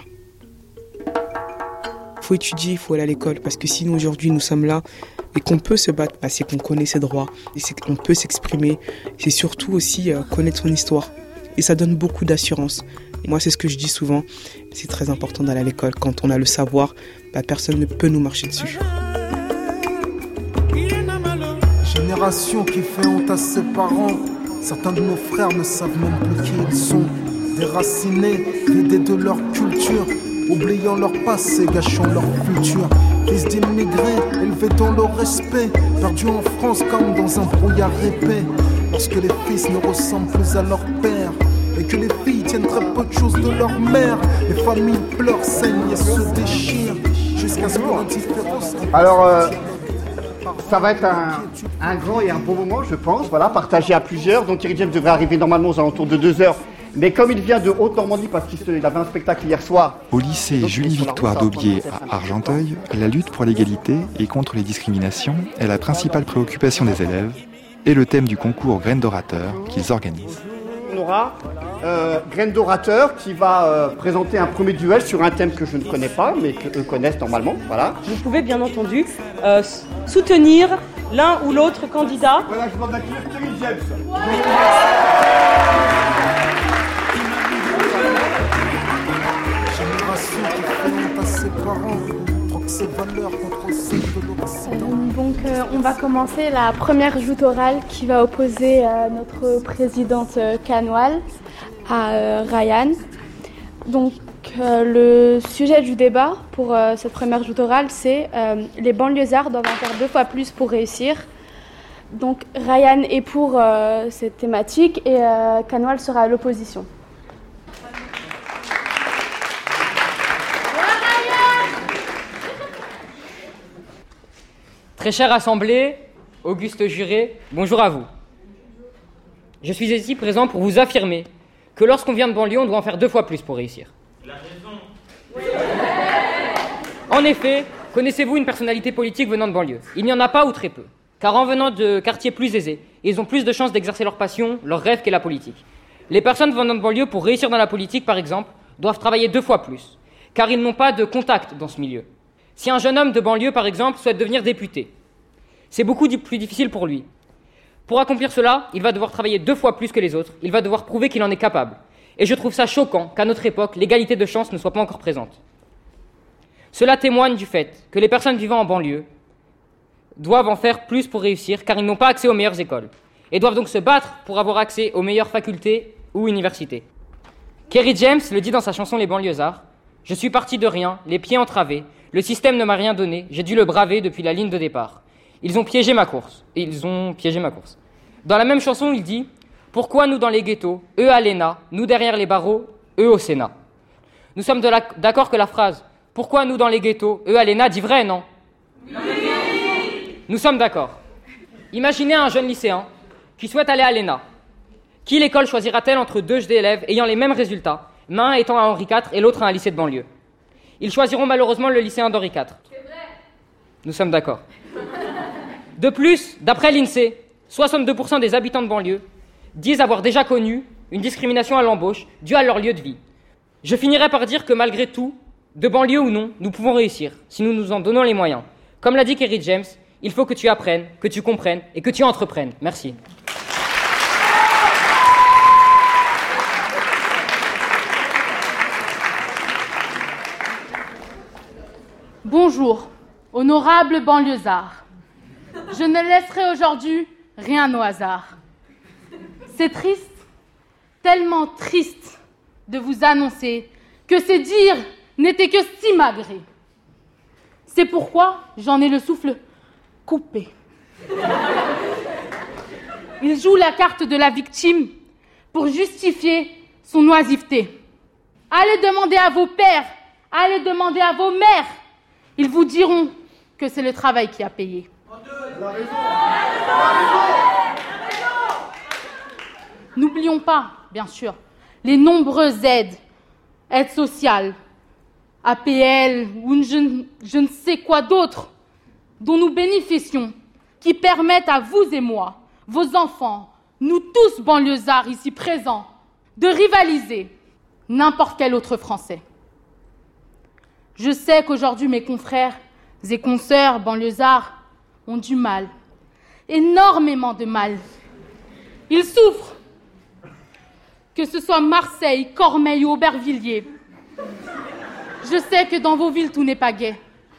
Il faut étudier, il faut aller à l'école, parce que si nous aujourd'hui nous sommes là et qu'on peut se battre, ben, c'est qu'on connaît ses droits, et c'est qu'on peut s'exprimer. C'est surtout aussi euh, connaître son histoire. Et ça donne beaucoup d'assurance. Et moi, c'est ce que je dis souvent, c'est très important d'aller à l'école. Quand on a le savoir, bah, personne ne peut nous marcher dessus. Génération qui fait honte à ses parents. Certains de nos frères ne savent même plus qui ils sont. Déracinés, vidés de leur culture, oubliant leur passé, gâchant leur futur. Fils d'immigrés, élevés dans le respect, perdus en France comme dans un brouillard épais. Lorsque les fils ne ressemblent plus à leur père et que les filles tiennent très peu de choses de leur mère, les familles pleurent, saignent et se déchirent jusqu'à ce que l'indifférence... Alors, euh, ça va être un, un grand et un beau moment, je pense, voilà, partagé à plusieurs. Donc Thierry James devrait arriver normalement aux alentours de deux heures. Mais comme il vient de Haute-Normandie, parce qu'il avait un spectacle hier soir... Au lycée Julie-Victoire d'Aubier à Argenteuil, la lutte pour l'égalité et contre les discriminations est la principale préoccupation des élèves et le thème du concours Graines d'orateur qu'ils organisent. On aura euh, Graines d'orateur qui va euh, présenter un premier duel sur un thème que je ne connais pas, mais qu'eux connaissent normalement. Voilà. Vous pouvez bien entendu euh, soutenir l'un ou l'autre candidat. Voilà, je demande à Thierry James. Génération qui fait honte à ses parents, troque ses valeurs contre celles de l'Occident. Donc euh, on va commencer la première joute orale qui va opposer euh, notre présidente euh, Kanwal à euh, Ryan. Donc euh, le sujet du débat pour euh, cette première joute orale, c'est euh, les banlieusards doivent en faire deux fois plus pour réussir. Donc Ryan est pour euh, cette thématique et euh, Kanwal sera à l'opposition. Très chère assemblée, Auguste Juré, bonjour à vous. Je suis ici présent pour vous affirmer que lorsqu'on vient de banlieue, on doit en faire deux fois plus pour réussir. La raison. En effet, connaissez-vous une personnalité politique venant de banlieue? Il n'y en a pas ou très peu. Car en venant de quartiers plus aisés, ils ont plus de chances d'exercer leur passion, leur rêve qu'est la politique. Les personnes venant de banlieue pour réussir dans la politique, par exemple, doivent travailler deux fois plus, car ils n'ont pas de contact dans ce milieu. Si un jeune homme de banlieue, par exemple, souhaite devenir député, c'est beaucoup plus difficile pour lui. Pour accomplir cela, il va devoir travailler deux fois plus que les autres, il va devoir prouver qu'il en est capable. Et je trouve ça choquant qu'à notre époque, l'égalité de chance ne soit pas encore présente. Cela témoigne du fait que les personnes vivant en banlieue doivent en faire plus pour réussir, car ils n'ont pas accès aux meilleures écoles, et doivent donc se battre pour avoir accès aux meilleures facultés ou universités. Kerry James le dit dans sa chanson Les banlieusards, « Je suis parti de rien, les pieds entravés, le système ne m'a rien donné, j'ai dû le braver depuis la ligne de départ. Ils ont piégé ma course. Et ils ont piégé ma course. » Dans la même chanson, il dit « Pourquoi nous dans les ghettos, eux à l'E N A, nous derrière les barreaux, eux au Sénat ?» Nous sommes de la... d'accord que la phrase « Pourquoi nous dans les ghettos, eux à l'E N A » dit vrai, non? Oui. Nous sommes d'accord. Imaginez un jeune lycéen qui souhaite aller à l'E N A. Qui l'école choisira-t-elle entre deux élèves ayant les mêmes résultats, l'un étant à Henri quatre et l'autre à un lycée de banlieue? Ils choisiront malheureusement le lycéen d'Henri quatre. C'est vrai. Nous sommes d'accord. De plus, d'après l'INSEE, soixante-deux pour cent des habitants de banlieue disent avoir déjà connu une discrimination à l'embauche due à leur lieu de vie. Je finirai par dire que malgré tout, de banlieue ou non, nous pouvons réussir, si nous nous en donnons les moyens. Comme l'a dit Kerry James, il faut que tu apprennes, que tu comprennes et que tu entreprennes. Merci. Bonjour, honorable banlieusard. Je ne laisserai aujourd'hui rien au hasard. C'est triste, tellement triste de vous annoncer que ces dires n'étaient que simagrées. C'est pourquoi j'en ai le souffle coupé. Il joue la carte de la victime pour justifier son oisiveté. Allez demander à vos pères, allez demander à vos mères. Ils vous diront que c'est le travail qui a payé. N'oublions pas, bien sûr, les nombreuses aides, aides sociales, A P L ou je, je ne sais quoi d'autre, dont nous bénéficions, qui permettent à vous et moi, vos enfants, nous tous banlieusards ici présents, de rivaliser n'importe quel autre Français. Je sais qu'aujourd'hui mes confrères et consoeurs banlieusards ont du mal, énormément de mal. Ils souffrent, que ce soit Marseille, Cormeilles ou Aubervilliers. Je sais que dans vos villes, tout n'est pas gai.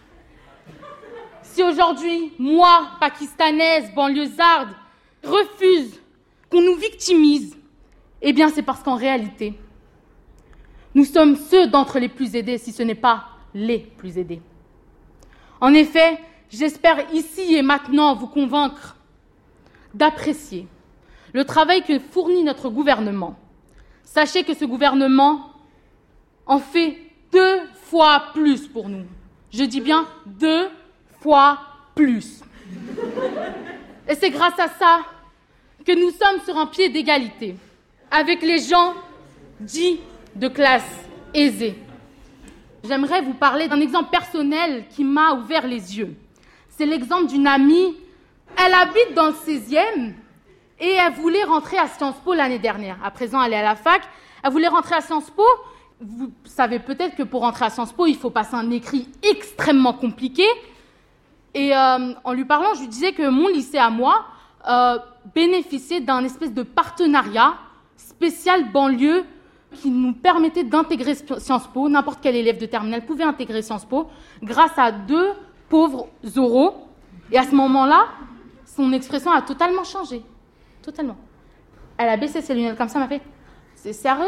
Si aujourd'hui, moi, pakistanaise, banlieusarde, refuse qu'on nous victimise, eh bien c'est parce qu'en réalité, nous sommes ceux d'entre les plus aidés, si ce n'est pas les plus aidés. En effet, j'espère ici et maintenant vous convaincre d'apprécier le travail que fournit notre gouvernement. Sachez que ce gouvernement en fait deux fois plus pour nous. Je dis bien deux fois plus. Et c'est grâce à ça que nous sommes sur un pied d'égalité avec les gens dits de classe aisée. J'aimerais vous parler d'un exemple personnel qui m'a ouvert les yeux. C'est l'exemple d'une amie. Elle habite dans le seizième et elle voulait rentrer à Sciences Po l'année dernière. À présent, elle est à la fac. Elle voulait rentrer à Sciences Po. Vous savez peut-être que pour rentrer à Sciences Po, il faut passer un écrit extrêmement compliqué. Et euh, en lui parlant, je lui disais que mon lycée à moi euh, bénéficiait d'un espèce de partenariat spécial banlieue qui nous permettait d'intégrer Sciences Po. N'importe quel élève de terminale pouvait intégrer Sciences Po grâce à deux pauvres euros. Et à ce moment-là, son expression a totalement changé. Totalement. Elle a baissé ses lunettes comme ça, elle m'a fait « C'est sérieuse ?»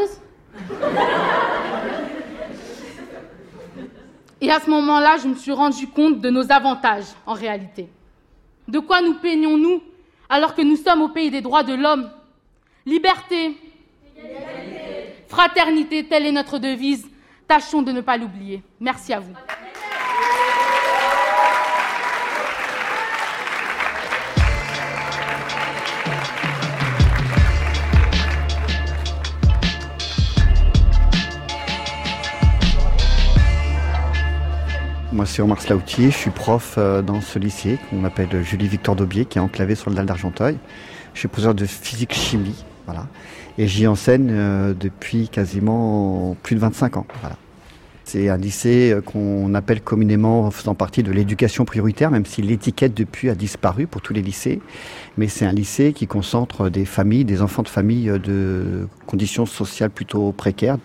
Et à ce moment-là, je me suis rendu compte de nos avantages, en réalité. De quoi nous plaignons-nous alors que nous sommes au pays des droits de l'homme? Liberté, égalité, fraternité, telle est notre devise. Tâchons de ne pas l'oublier. Merci à vous. moi c'est Omar Slaoutier, je suis prof euh, dans ce lycée qu'on appelle Julie Victor d'Aubier, qui est enclavé sur le Dalle d'Argenteuil. Je suis professeur de physique-chimie, voilà, et j'y enseigne euh, depuis quasiment plus de vingt-cinq ans. Voilà. C'est un lycée qu'on appelle communément faisant partie de l'éducation prioritaire, même si l'étiquette depuis a disparu pour tous les lycées. Mais c'est un lycée qui concentre des familles, des enfants de familles de conditions sociales plutôt précaires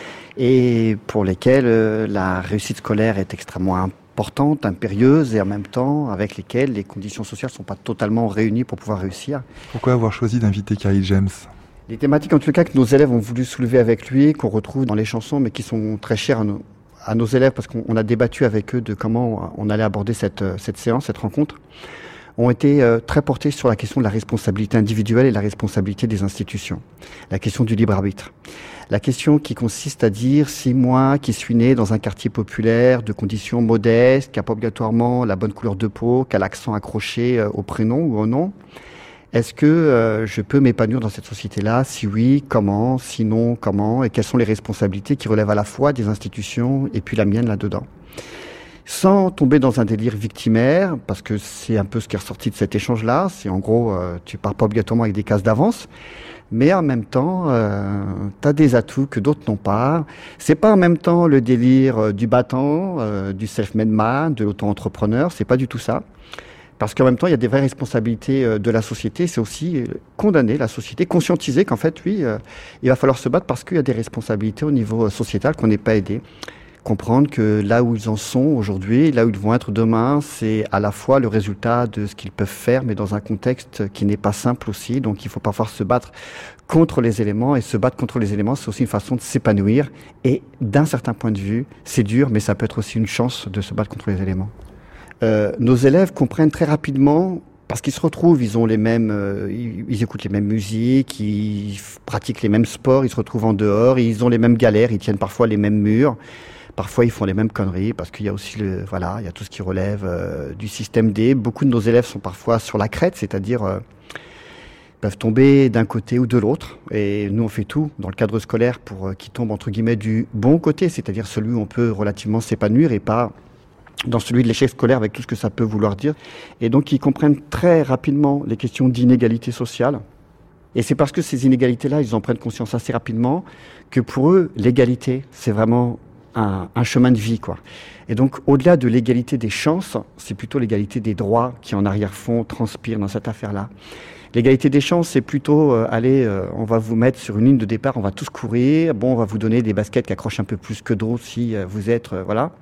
et pour lesquels la réussite scolaire est extrêmement importante, impérieuse et en même temps avec lesquels les conditions sociales ne sont pas totalement réunies pour pouvoir réussir. Pourquoi avoir choisi d'inviter Kerry James ? Les thématiques en tout cas que nos élèves ont voulu soulever avec lui, qu'on retrouve dans les chansons mais qui sont très chères à nos, à nos élèves parce qu'on a débattu avec eux de comment on allait aborder cette, cette séance, cette rencontre, ont été euh, très portés sur la question de la responsabilité individuelle et la responsabilité des institutions. La question du libre arbitre. La question qui consiste à dire si moi qui suis né dans un quartier populaire de conditions modestes, qui n'a pas obligatoirement la bonne couleur de peau, qui a l'accent accroché euh, au prénom ou au nom, est-ce que euh, je peux m'épanouir dans cette société-là? Si oui, comment? Sinon, comment? Et quelles sont les responsabilités qui relèvent à la fois des institutions et puis la mienne là-dedans? Sans tomber dans un délire victimaire, parce que c'est un peu ce qui est ressorti de cet échange-là. C'est en gros, euh, tu pars pas obligatoirement avec des cases d'avance, mais en même temps, euh, tu as des atouts que d'autres n'ont pas. C'est pas en même temps le délire euh, du battant, euh, du self-made man, de l'auto-entrepreneur, c'est pas du tout ça. Parce qu'en même temps, il y a des vraies responsabilités euh, de la société. C'est aussi euh, condamner la société, conscientiser qu'en fait, oui, euh, il va falloir se battre parce qu'il y a des responsabilités au niveau euh, sociétal qu'on n'est pas aidé. Comprendre que là où ils en sont aujourd'hui, là où ils vont être demain, c'est à la fois le résultat de ce qu'ils peuvent faire, mais dans un contexte qui n'est pas simple aussi. Donc il faut parfois se battre contre les éléments, et se battre contre les éléments, c'est aussi une façon de s'épanouir. Et d'un certain point de vue, c'est dur, mais ça peut être aussi une chance de se battre contre les éléments. Euh, nos élèves comprennent très rapidement, parce qu'ils se retrouvent, ils ont les mêmes, euh, ils, ils écoutent les mêmes musiques, ils pratiquent les mêmes sports, ils se retrouvent en dehors, ils ont les mêmes galères, ils tiennent parfois les mêmes murs. Parfois, ils font les mêmes conneries parce qu'il y a aussi le, voilà, il y a tout ce qui relève euh, du système D. Beaucoup de nos élèves sont parfois sur la crête, c'est-à-dire euh, peuvent tomber d'un côté ou de l'autre. Et nous, on fait tout dans le cadre scolaire pour euh, qu'ils tombent entre guillemets du bon côté, c'est-à-dire celui où on peut relativement s'épanouir et pas dans celui de l'échec scolaire avec tout ce que ça peut vouloir dire. Et donc, ils comprennent très rapidement les questions d'inégalité sociale. Et c'est parce que ces inégalités-là, ils en prennent conscience assez rapidement que pour eux, l'égalité, c'est vraiment Un, un chemin de vie, quoi. Et donc, au-delà de l'égalité des chances, c'est plutôt l'égalité des droits qui, en arrière-fond, transpire dans cette affaire-là. L'égalité des chances, c'est plutôt, euh, allez, euh, on va vous mettre sur une ligne de départ, on va tous courir, bon, on va vous donner des baskets qui accrochent un peu plus que d'autres si euh, vous êtes, euh, voilà.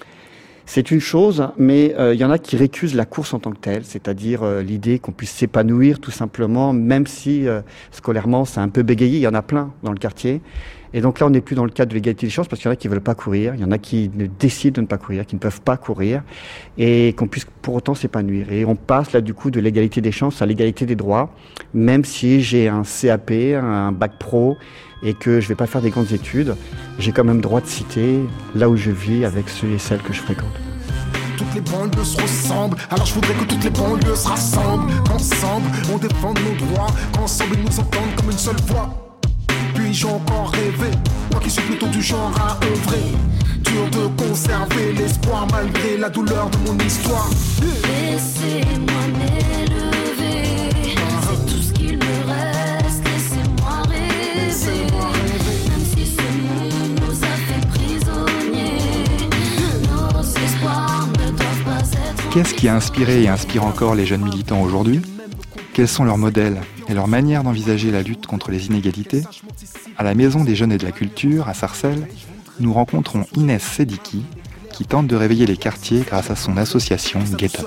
C'est une chose, mais il euh, y en a qui récusent la course en tant que telle, c'est-à-dire euh, l'idée qu'on puisse s'épanouir tout simplement, même si euh, scolairement, c'est un peu bégayé, il y en a plein dans le quartier. Et donc là, on n'est plus dans le cadre de l'égalité des chances parce qu'il y en a qui ne veulent pas courir, il y en a qui ne décident de ne pas courir, qui ne peuvent pas courir, et qu'on puisse pour autant s'épanouir. Et on passe là du coup de l'égalité des chances à l'égalité des droits, même si j'ai un C A P, un bac pro, et que je ne vais pas faire des grandes études, j'ai quand même droit de citer là où je vis avec ceux et celles que je fréquente. Toutes les banlieues se ressemblent, alors je voudrais que toutes les banlieues se rassemblent. Ensemble, on défend nos droits, ensemble ils nous entendent comme une seule voix. Puis-je encore rêver, moi qui suis plutôt du genre à œuvrer, dur de conserver l'espoir malgré la douleur de mon histoire. Laissez-moi m'élever, c'est tout ce qu'il me reste. Laissez-moi rêver, Laissez-moi rêver. Même si ce monde nous a fait prisonniers, nos espoirs ne doivent pas être. Qu'est-ce qui a inspiré et inspire encore les jeunes militants aujourd'hui ? Quels sont leurs modèles et leur manière d'envisager la lutte contre les inégalités? À la Maison des Jeunes et de la Culture, à Sarcelles, nous rencontrons Inès Sediki, qui tente de réveiller les quartiers grâce à son association Get Up.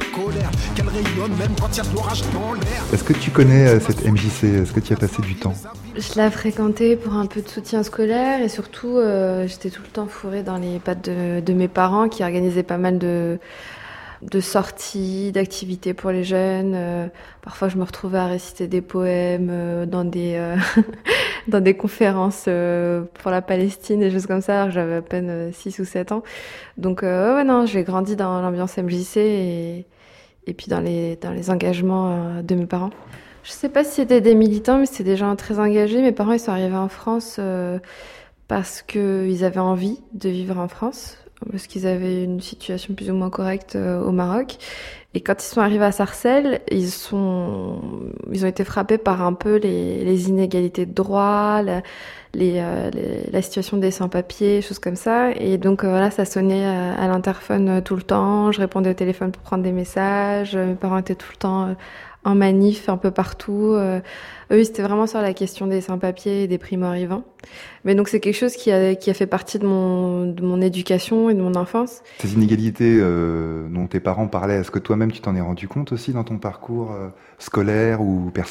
Est-ce que tu connais cette M J C? Est-ce que tu y as passé du temps? Je l'ai fréquentée pour un peu de soutien scolaire et surtout, euh, j'étais tout le temps fourrée dans les pattes de, de mes parents qui organisaient pas mal de... de sorties, d'activités pour les jeunes. Euh, parfois, je me retrouvais à réciter des poèmes euh, dans des euh, dans des conférences euh, pour la Palestine, des choses comme ça, alors que j'avais à peine euh, six ou sept ans. Donc, euh, ouais, non, j'ai grandi dans l'ambiance M J C et, et puis dans les, dans les engagements euh, de mes parents. Je sais pas si c'était des militants, mais c'était des gens très engagés. Mes parents, ils sont arrivés en France euh, parce qu'ils avaient envie de vivre en France. parce qu'ils avaient une situation plus ou moins correcte euh, au Maroc. Et quand ils sont arrivés à Sarcelles, ils sont, ils ont été frappés par un peu les, les inégalités de droit, la, les, euh, les, la situation des sans-papiers, choses comme ça. Et donc euh, voilà, ça sonnait à, à l'interphone euh, tout le temps. Je répondais au téléphone pour prendre des messages. Mes parents étaient tout le temps euh, en manif, un peu partout. Euh, eux, c'était vraiment sur la question des sans-papiers et des primo-arrivants. Mais donc c'est quelque chose qui a, qui a fait partie de mon, de mon éducation et de mon enfance. Ces inégalités euh, dont tes parents parlaient, est-ce que toi-même tu t'en es rendu compte aussi dans ton parcours euh, scolaire ou personnel ?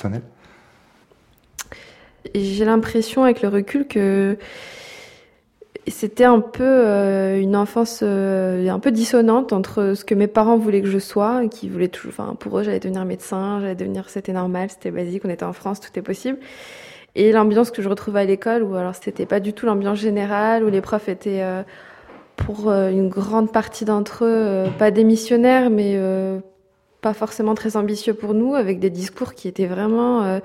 J'ai l'impression avec le recul que c'était un peu euh, une enfance euh, un peu dissonante entre ce que mes parents voulaient que je sois, qui voulaient toujours, enfin pour eux j'allais devenir médecin, j'allais devenir, c'était normal, c'était basique, on était en France, tout est possible, et l'ambiance que je retrouvais à l'école où alors c'était pas du tout l'ambiance générale, où les profs étaient euh, pour euh, une grande partie d'entre eux euh, pas des missionnaires, mais euh, pas forcément très ambitieux pour nous, avec des discours qui étaient vraiment euh,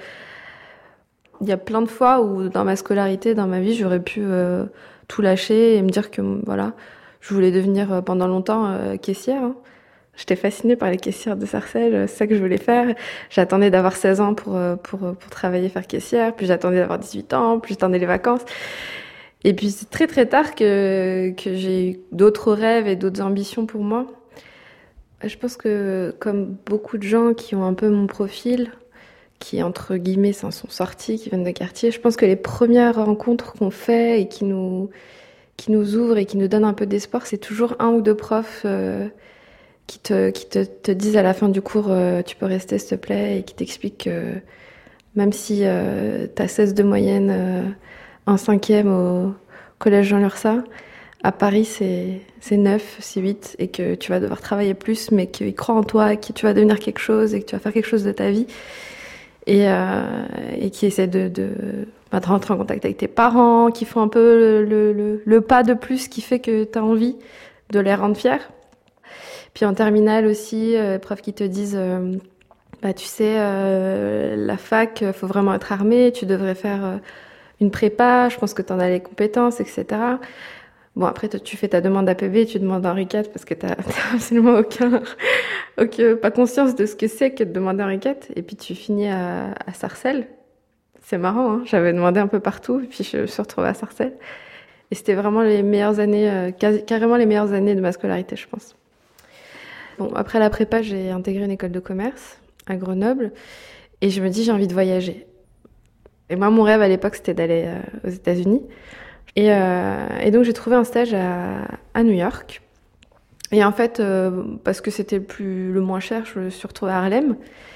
il y a plein de fois où dans ma scolarité, dans ma vie, j'aurais pu euh, tout lâcher et me dire que voilà, je voulais devenir euh, pendant longtemps euh, caissière. Hein. J'étais fascinée par les caissières de Sarcelles, c'est ça que je voulais faire. J'attendais d'avoir seize ans pour, euh, pour, pour travailler, faire caissière, puis j'attendais d'avoir dix-huit ans, puis j'attendais les vacances. Et puis c'est très très tard que, que j'ai eu d'autres rêves et d'autres ambitions pour moi. Je pense que comme beaucoup de gens qui ont un peu mon profil, qui, entre guillemets, s'en sont sortis, qui viennent de quartier. Je pense que les premières rencontres qu'on fait et qui nous, qui nous ouvrent et qui nous donnent un peu d'espoir, c'est toujours un ou deux profs euh, qui, te, qui te, te disent à la fin du cours euh, « tu peux rester, s'il te plaît » et qui t'expliquent que même si euh, tu as seize de moyenne euh, en cinquième au collège Jean Lursa, à Paris, c'est, c'est neuf, c'est huit, et que tu vas devoir travailler plus, mais qu'ils croient en toi, que tu vas devenir quelque chose et que tu vas faire quelque chose de ta vie. Et, euh, et qui essaient de, de, bah, de rentrer en contact avec tes parents, qui font un peu le, le, le pas de plus qui fait que tu as envie de les rendre fiers. Puis en terminale aussi, euh, profs qui te disent euh, bah, tu sais, euh, la fac, faut vraiment être armé, tu devrais faire euh, une prépa, je pense que tu en as les compétences, et cetera. Bon, après, tu fais ta demande A P B, tu demandes Henri quatre parce que t'as, t'as absolument aucun, aucun, pas conscience de ce que c'est que de demander Henri quatre. Et puis, tu finis à, à Sarcelles. C'est marrant, hein. J'avais demandé un peu partout, et puis je me suis retrouvée à Sarcelles. Et c'était vraiment les meilleures années, euh, quasi, carrément les meilleures années de ma scolarité, je pense. Bon, après la prépa, j'ai intégré une école de commerce à Grenoble. Et je me dis, j'ai envie de voyager. Et moi, mon rêve à l'époque, c'était d'aller euh, aux États-Unis. Et, euh, et donc j'ai trouvé un stage à, à New York. Et en fait, euh, parce que c'était le, plus, le moins cher, je me suis retrouvée à Harlem.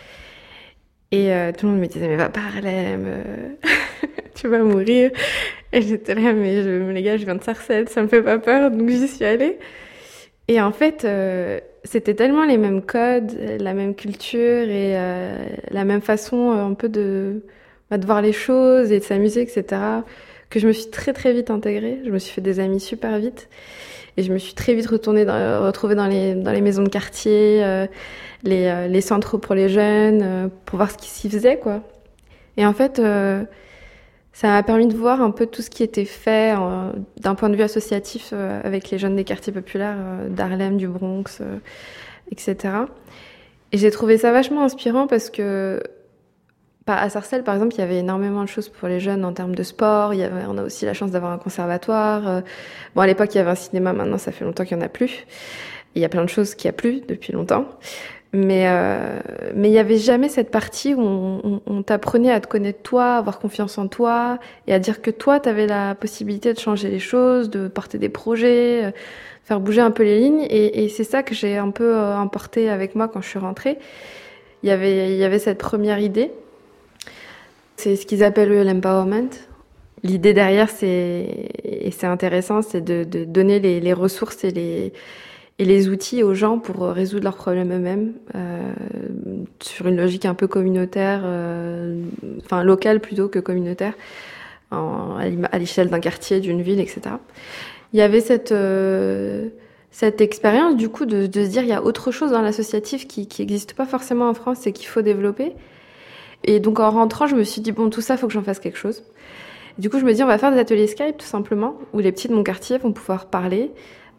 Et euh, tout le monde me disait, mais va pas à Harlem, euh, tu vas mourir. Et j'étais là, mais je, les gars, je viens de Sarcelles, ça me fait pas peur, donc j'y suis allée. Et en fait, euh, c'était tellement les mêmes codes, la même culture et euh, la même façon euh, un peu de, bah, de voir les choses et de s'amuser, et cetera, que je me suis très très vite intégrée. Je me suis fait des amis super vite. Et je me suis très vite retournée dans, retrouvée dans les, dans les maisons de quartier, euh, les, euh, les centres pour les jeunes, euh, pour voir ce qui s'y faisait, quoi. Et en fait, euh, ça m'a permis de voir un peu tout ce qui était fait euh, d'un point de vue associatif euh, avec les jeunes des quartiers populaires euh, d'Harlem, du Bronx, euh, et cetera. Et j'ai trouvé ça vachement inspirant parce que bah, à Sarcelles, par exemple, il y avait énormément de choses pour les jeunes en termes de sport. Il y avait, on a aussi la chance d'avoir un conservatoire. Euh, bon, à l'époque, il y avait un cinéma. Maintenant, ça fait longtemps qu'il n'y en a plus. Il y a plein de choses qu'il n'y a plus depuis longtemps. Mais euh, mais il n'y avait jamais cette partie où on, on, on t'apprenait à te connaître toi, à avoir confiance en toi et à dire que toi, tu avais la possibilité de changer les choses, de porter des projets, euh, faire bouger un peu les lignes. Et, et c'est ça que j'ai un peu euh, emporté avec moi quand je suis rentrée. Il y avait, il y avait cette première idée. C'est ce qu'ils appellent l'empowerment. L'idée derrière, c'est, et c'est intéressant, c'est de, de donner les, les ressources et les, et les outils aux gens pour résoudre leurs problèmes eux-mêmes, euh, sur une logique un peu communautaire, euh, enfin locale plutôt que communautaire, en, à l'échelle d'un quartier, d'une ville, et cetera. Il y avait cette, euh, cette expérience du coup de, de se dire il y a autre chose dans l'associatif qui qui n'existe pas forcément en France et qu'il faut développer. Et donc en rentrant, je me suis dit bon, tout ça, faut que j'en fasse quelque chose. Et du coup, je me dis on va faire des ateliers Skype tout simplement où les petits de mon quartier vont pouvoir parler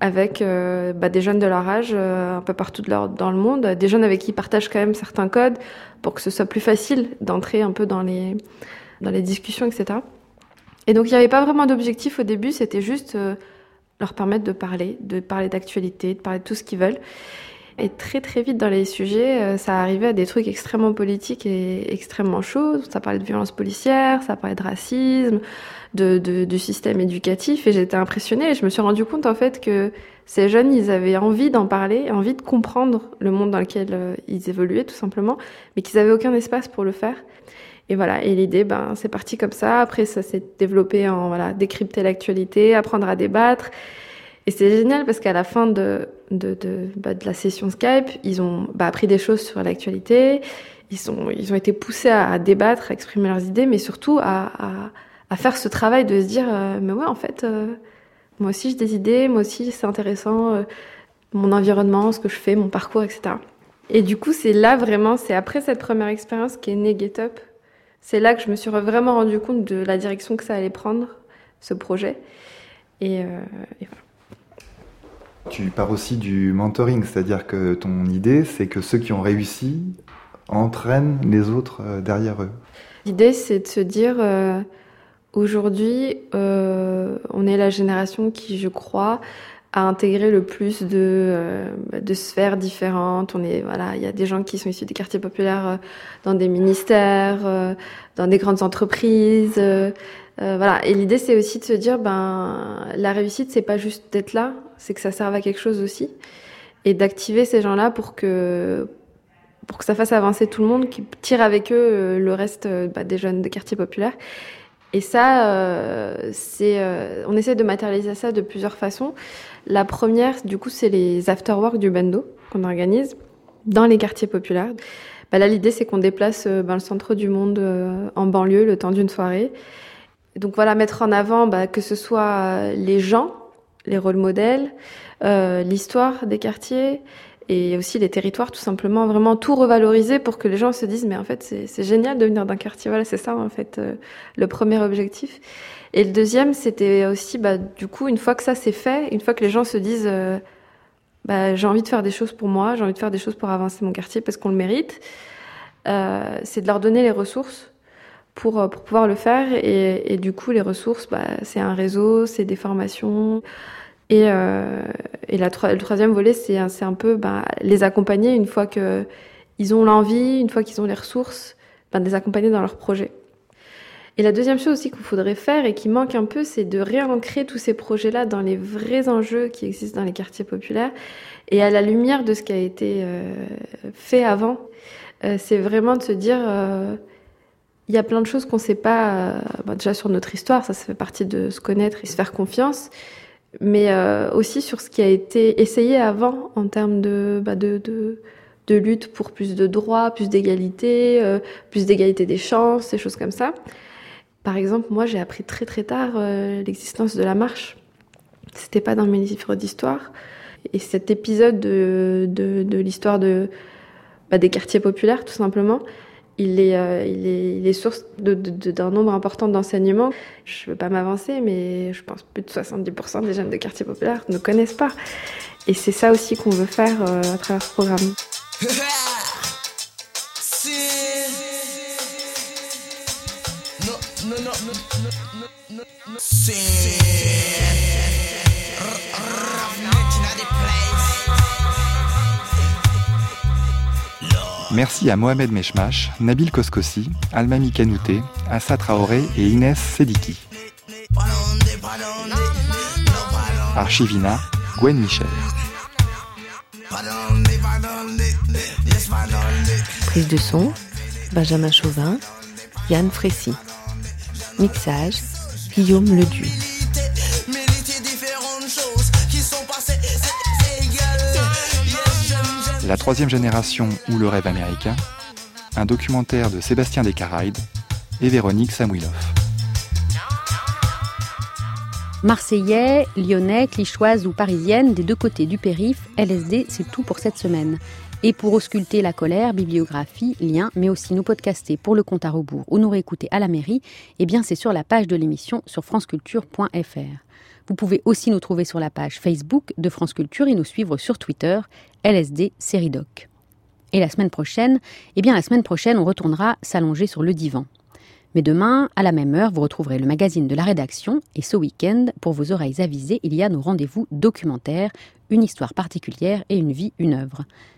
avec euh, bah, des jeunes de leur âge euh, un peu partout de leur, dans le monde, des jeunes avec qui ils partagent quand même certains codes pour que ce soit plus facile d'entrer un peu dans les, dans les discussions, et cetera. Et donc il n'y avait pas vraiment d'objectif au début, c'était juste euh, leur permettre de parler, de parler d'actualité, de parler de tout ce qu'ils veulent. Et très très vite dans les sujets, euh, ça arrivait à des trucs extrêmement politiques et extrêmement chauds. Ça parlait de violence policière, ça parlait de racisme, de, de, du système éducatif. Et j'étais impressionnée et je me suis rendu compte en fait que ces jeunes, ils avaient envie d'en parler, envie de comprendre le monde dans lequel euh, ils évoluaient tout simplement, mais qu'ils n'avaient aucun espace pour le faire. Et voilà, et l'idée, ben, c'est parti comme ça. Après, ça s'est développé en voilà, décrypter l'actualité, apprendre à débattre. Et c'est génial parce qu'à la fin de, de, de, bah, de la session Skype, ils ont bah, appris des choses sur l'actualité, ils, sont, ils ont été poussés à, à débattre, à exprimer leurs idées, mais surtout à, à, à faire ce travail de se dire euh, « mais ouais, en fait, euh, moi aussi j'ai des idées, moi aussi c'est intéressant, euh, mon environnement, ce que je fais, mon parcours, et cetera » Et du coup, c'est là vraiment, c'est après cette première expérience qu'est né Get Up, c'est là que je me suis vraiment rendu compte de la direction que ça allait prendre, ce projet. Et, euh, et voilà. Tu pars aussi du mentoring, c'est-à-dire que ton idée, c'est que ceux qui ont réussi entraînent les autres derrière eux. L'idée, c'est de se dire, euh, aujourd'hui, euh, on est la génération qui, je crois, a intégré le plus de, euh, de sphères différentes. On est, voilà, il y a des gens qui sont issus des quartiers populaires euh, dans des ministères, euh, dans des grandes entreprises. Euh, Euh, voilà. Et l'idée, c'est aussi de se dire, ben, la réussite, c'est pas juste d'être là, c'est que ça serve à quelque chose aussi. Et d'activer ces gens-là pour que, pour que ça fasse avancer tout le monde, qui tire avec eux le reste bah, des jeunes des quartiers populaires. Et ça, euh, c'est, euh, on essaie de matérialiser ça de plusieurs façons. La première, du coup, c'est les after-work du Bendo qu'on organise dans les quartiers populaires. Bah, là, l'idée, c'est qu'on déplace euh, ben, le centre du monde euh, en banlieue le temps d'une soirée. Donc voilà, mettre en avant bah, que ce soit les gens, les rôles modèles, euh, l'histoire des quartiers et aussi les territoires, tout simplement, vraiment tout revaloriser pour que les gens se disent mais en fait c'est, c'est génial de venir d'un quartier. Voilà, c'est ça en fait euh, le premier objectif. Et le deuxième, c'était aussi bah, du coup une fois que ça c'est fait, une fois que les gens se disent euh, bah, j'ai envie de faire des choses pour moi, j'ai envie de faire des choses pour avancer mon quartier parce qu'on le mérite, euh, c'est de leur donner les ressources Pour, pour pouvoir le faire. Et, et du coup, les ressources, bah, c'est un réseau, c'est des formations. Et, euh, et la, le troisième volet, c'est, c'est un peu bah, les accompagner une fois qu'ils ont l'envie, une fois qu'ils ont les ressources, bah, de les accompagner dans leur projet. Et la deuxième chose aussi qu'il faudrait faire et qui manque un peu, c'est de réancrer tous ces projets-là dans les vrais enjeux qui existent dans les quartiers populaires et à la lumière de ce qui a été euh, fait avant. Euh, c'est vraiment de se dire... Euh, Il y a plein de choses qu'on ne sait pas, euh, bah déjà sur notre histoire, ça, ça fait partie de se connaître et se faire confiance, mais euh, aussi sur ce qui a été essayé avant en termes de, bah de, de, de lutte pour plus de droits, plus d'égalité, euh, plus d'égalité des chances, des choses comme ça. Par exemple, moi j'ai appris très très tard euh, l'existence de la marche. C'était pas dans mes livres d'histoire. Et cet épisode de, de, de l'histoire de, bah, des quartiers populaires, tout simplement, Il est, euh, il est, il est source de, de, de, d'un nombre important d'enseignements. Je ne veux pas m'avancer, mais je pense que plus de soixante-dix pour cent des jeunes de quartiers populaires ne connaissent pas. Et c'est ça aussi qu'on veut faire euh, à travers ce programme. Merci à Mohamed Meshmash, Nabil Koskossi, Almami Kanouté, Assa Traoré et Inès Sediki. Archivina, Gwen Michel. Prise de son, Benjamin Chauvin, Yann Frécy. Mixage, Guillaume Ledu. La troisième génération ou le rêve américain, un documentaire de Sébastien Descaraydes et Véronique Samouilov. Marseillais, Lyonnais, Clichoises ou Parisiennes, des deux côtés du périph', L S D, c'est tout pour cette semaine. Et pour ausculter la colère, bibliographie, liens, mais aussi nous podcaster pour le compte à rebours ou nous réécouter à la mairie, eh bien c'est sur la page de l'émission sur franceculture point f r. Vous pouvez aussi nous trouver sur la page Facebook de France Culture et nous suivre sur Twitter, L S D Série Doc. Et la semaine prochaine, eh bien la semaine prochaine, on retournera s'allonger sur le divan. Mais demain, à la même heure, vous retrouverez le magazine de la rédaction et ce week-end, pour vos oreilles avisées, il y a nos rendez-vous documentaires, une histoire particulière et une vie, une œuvre.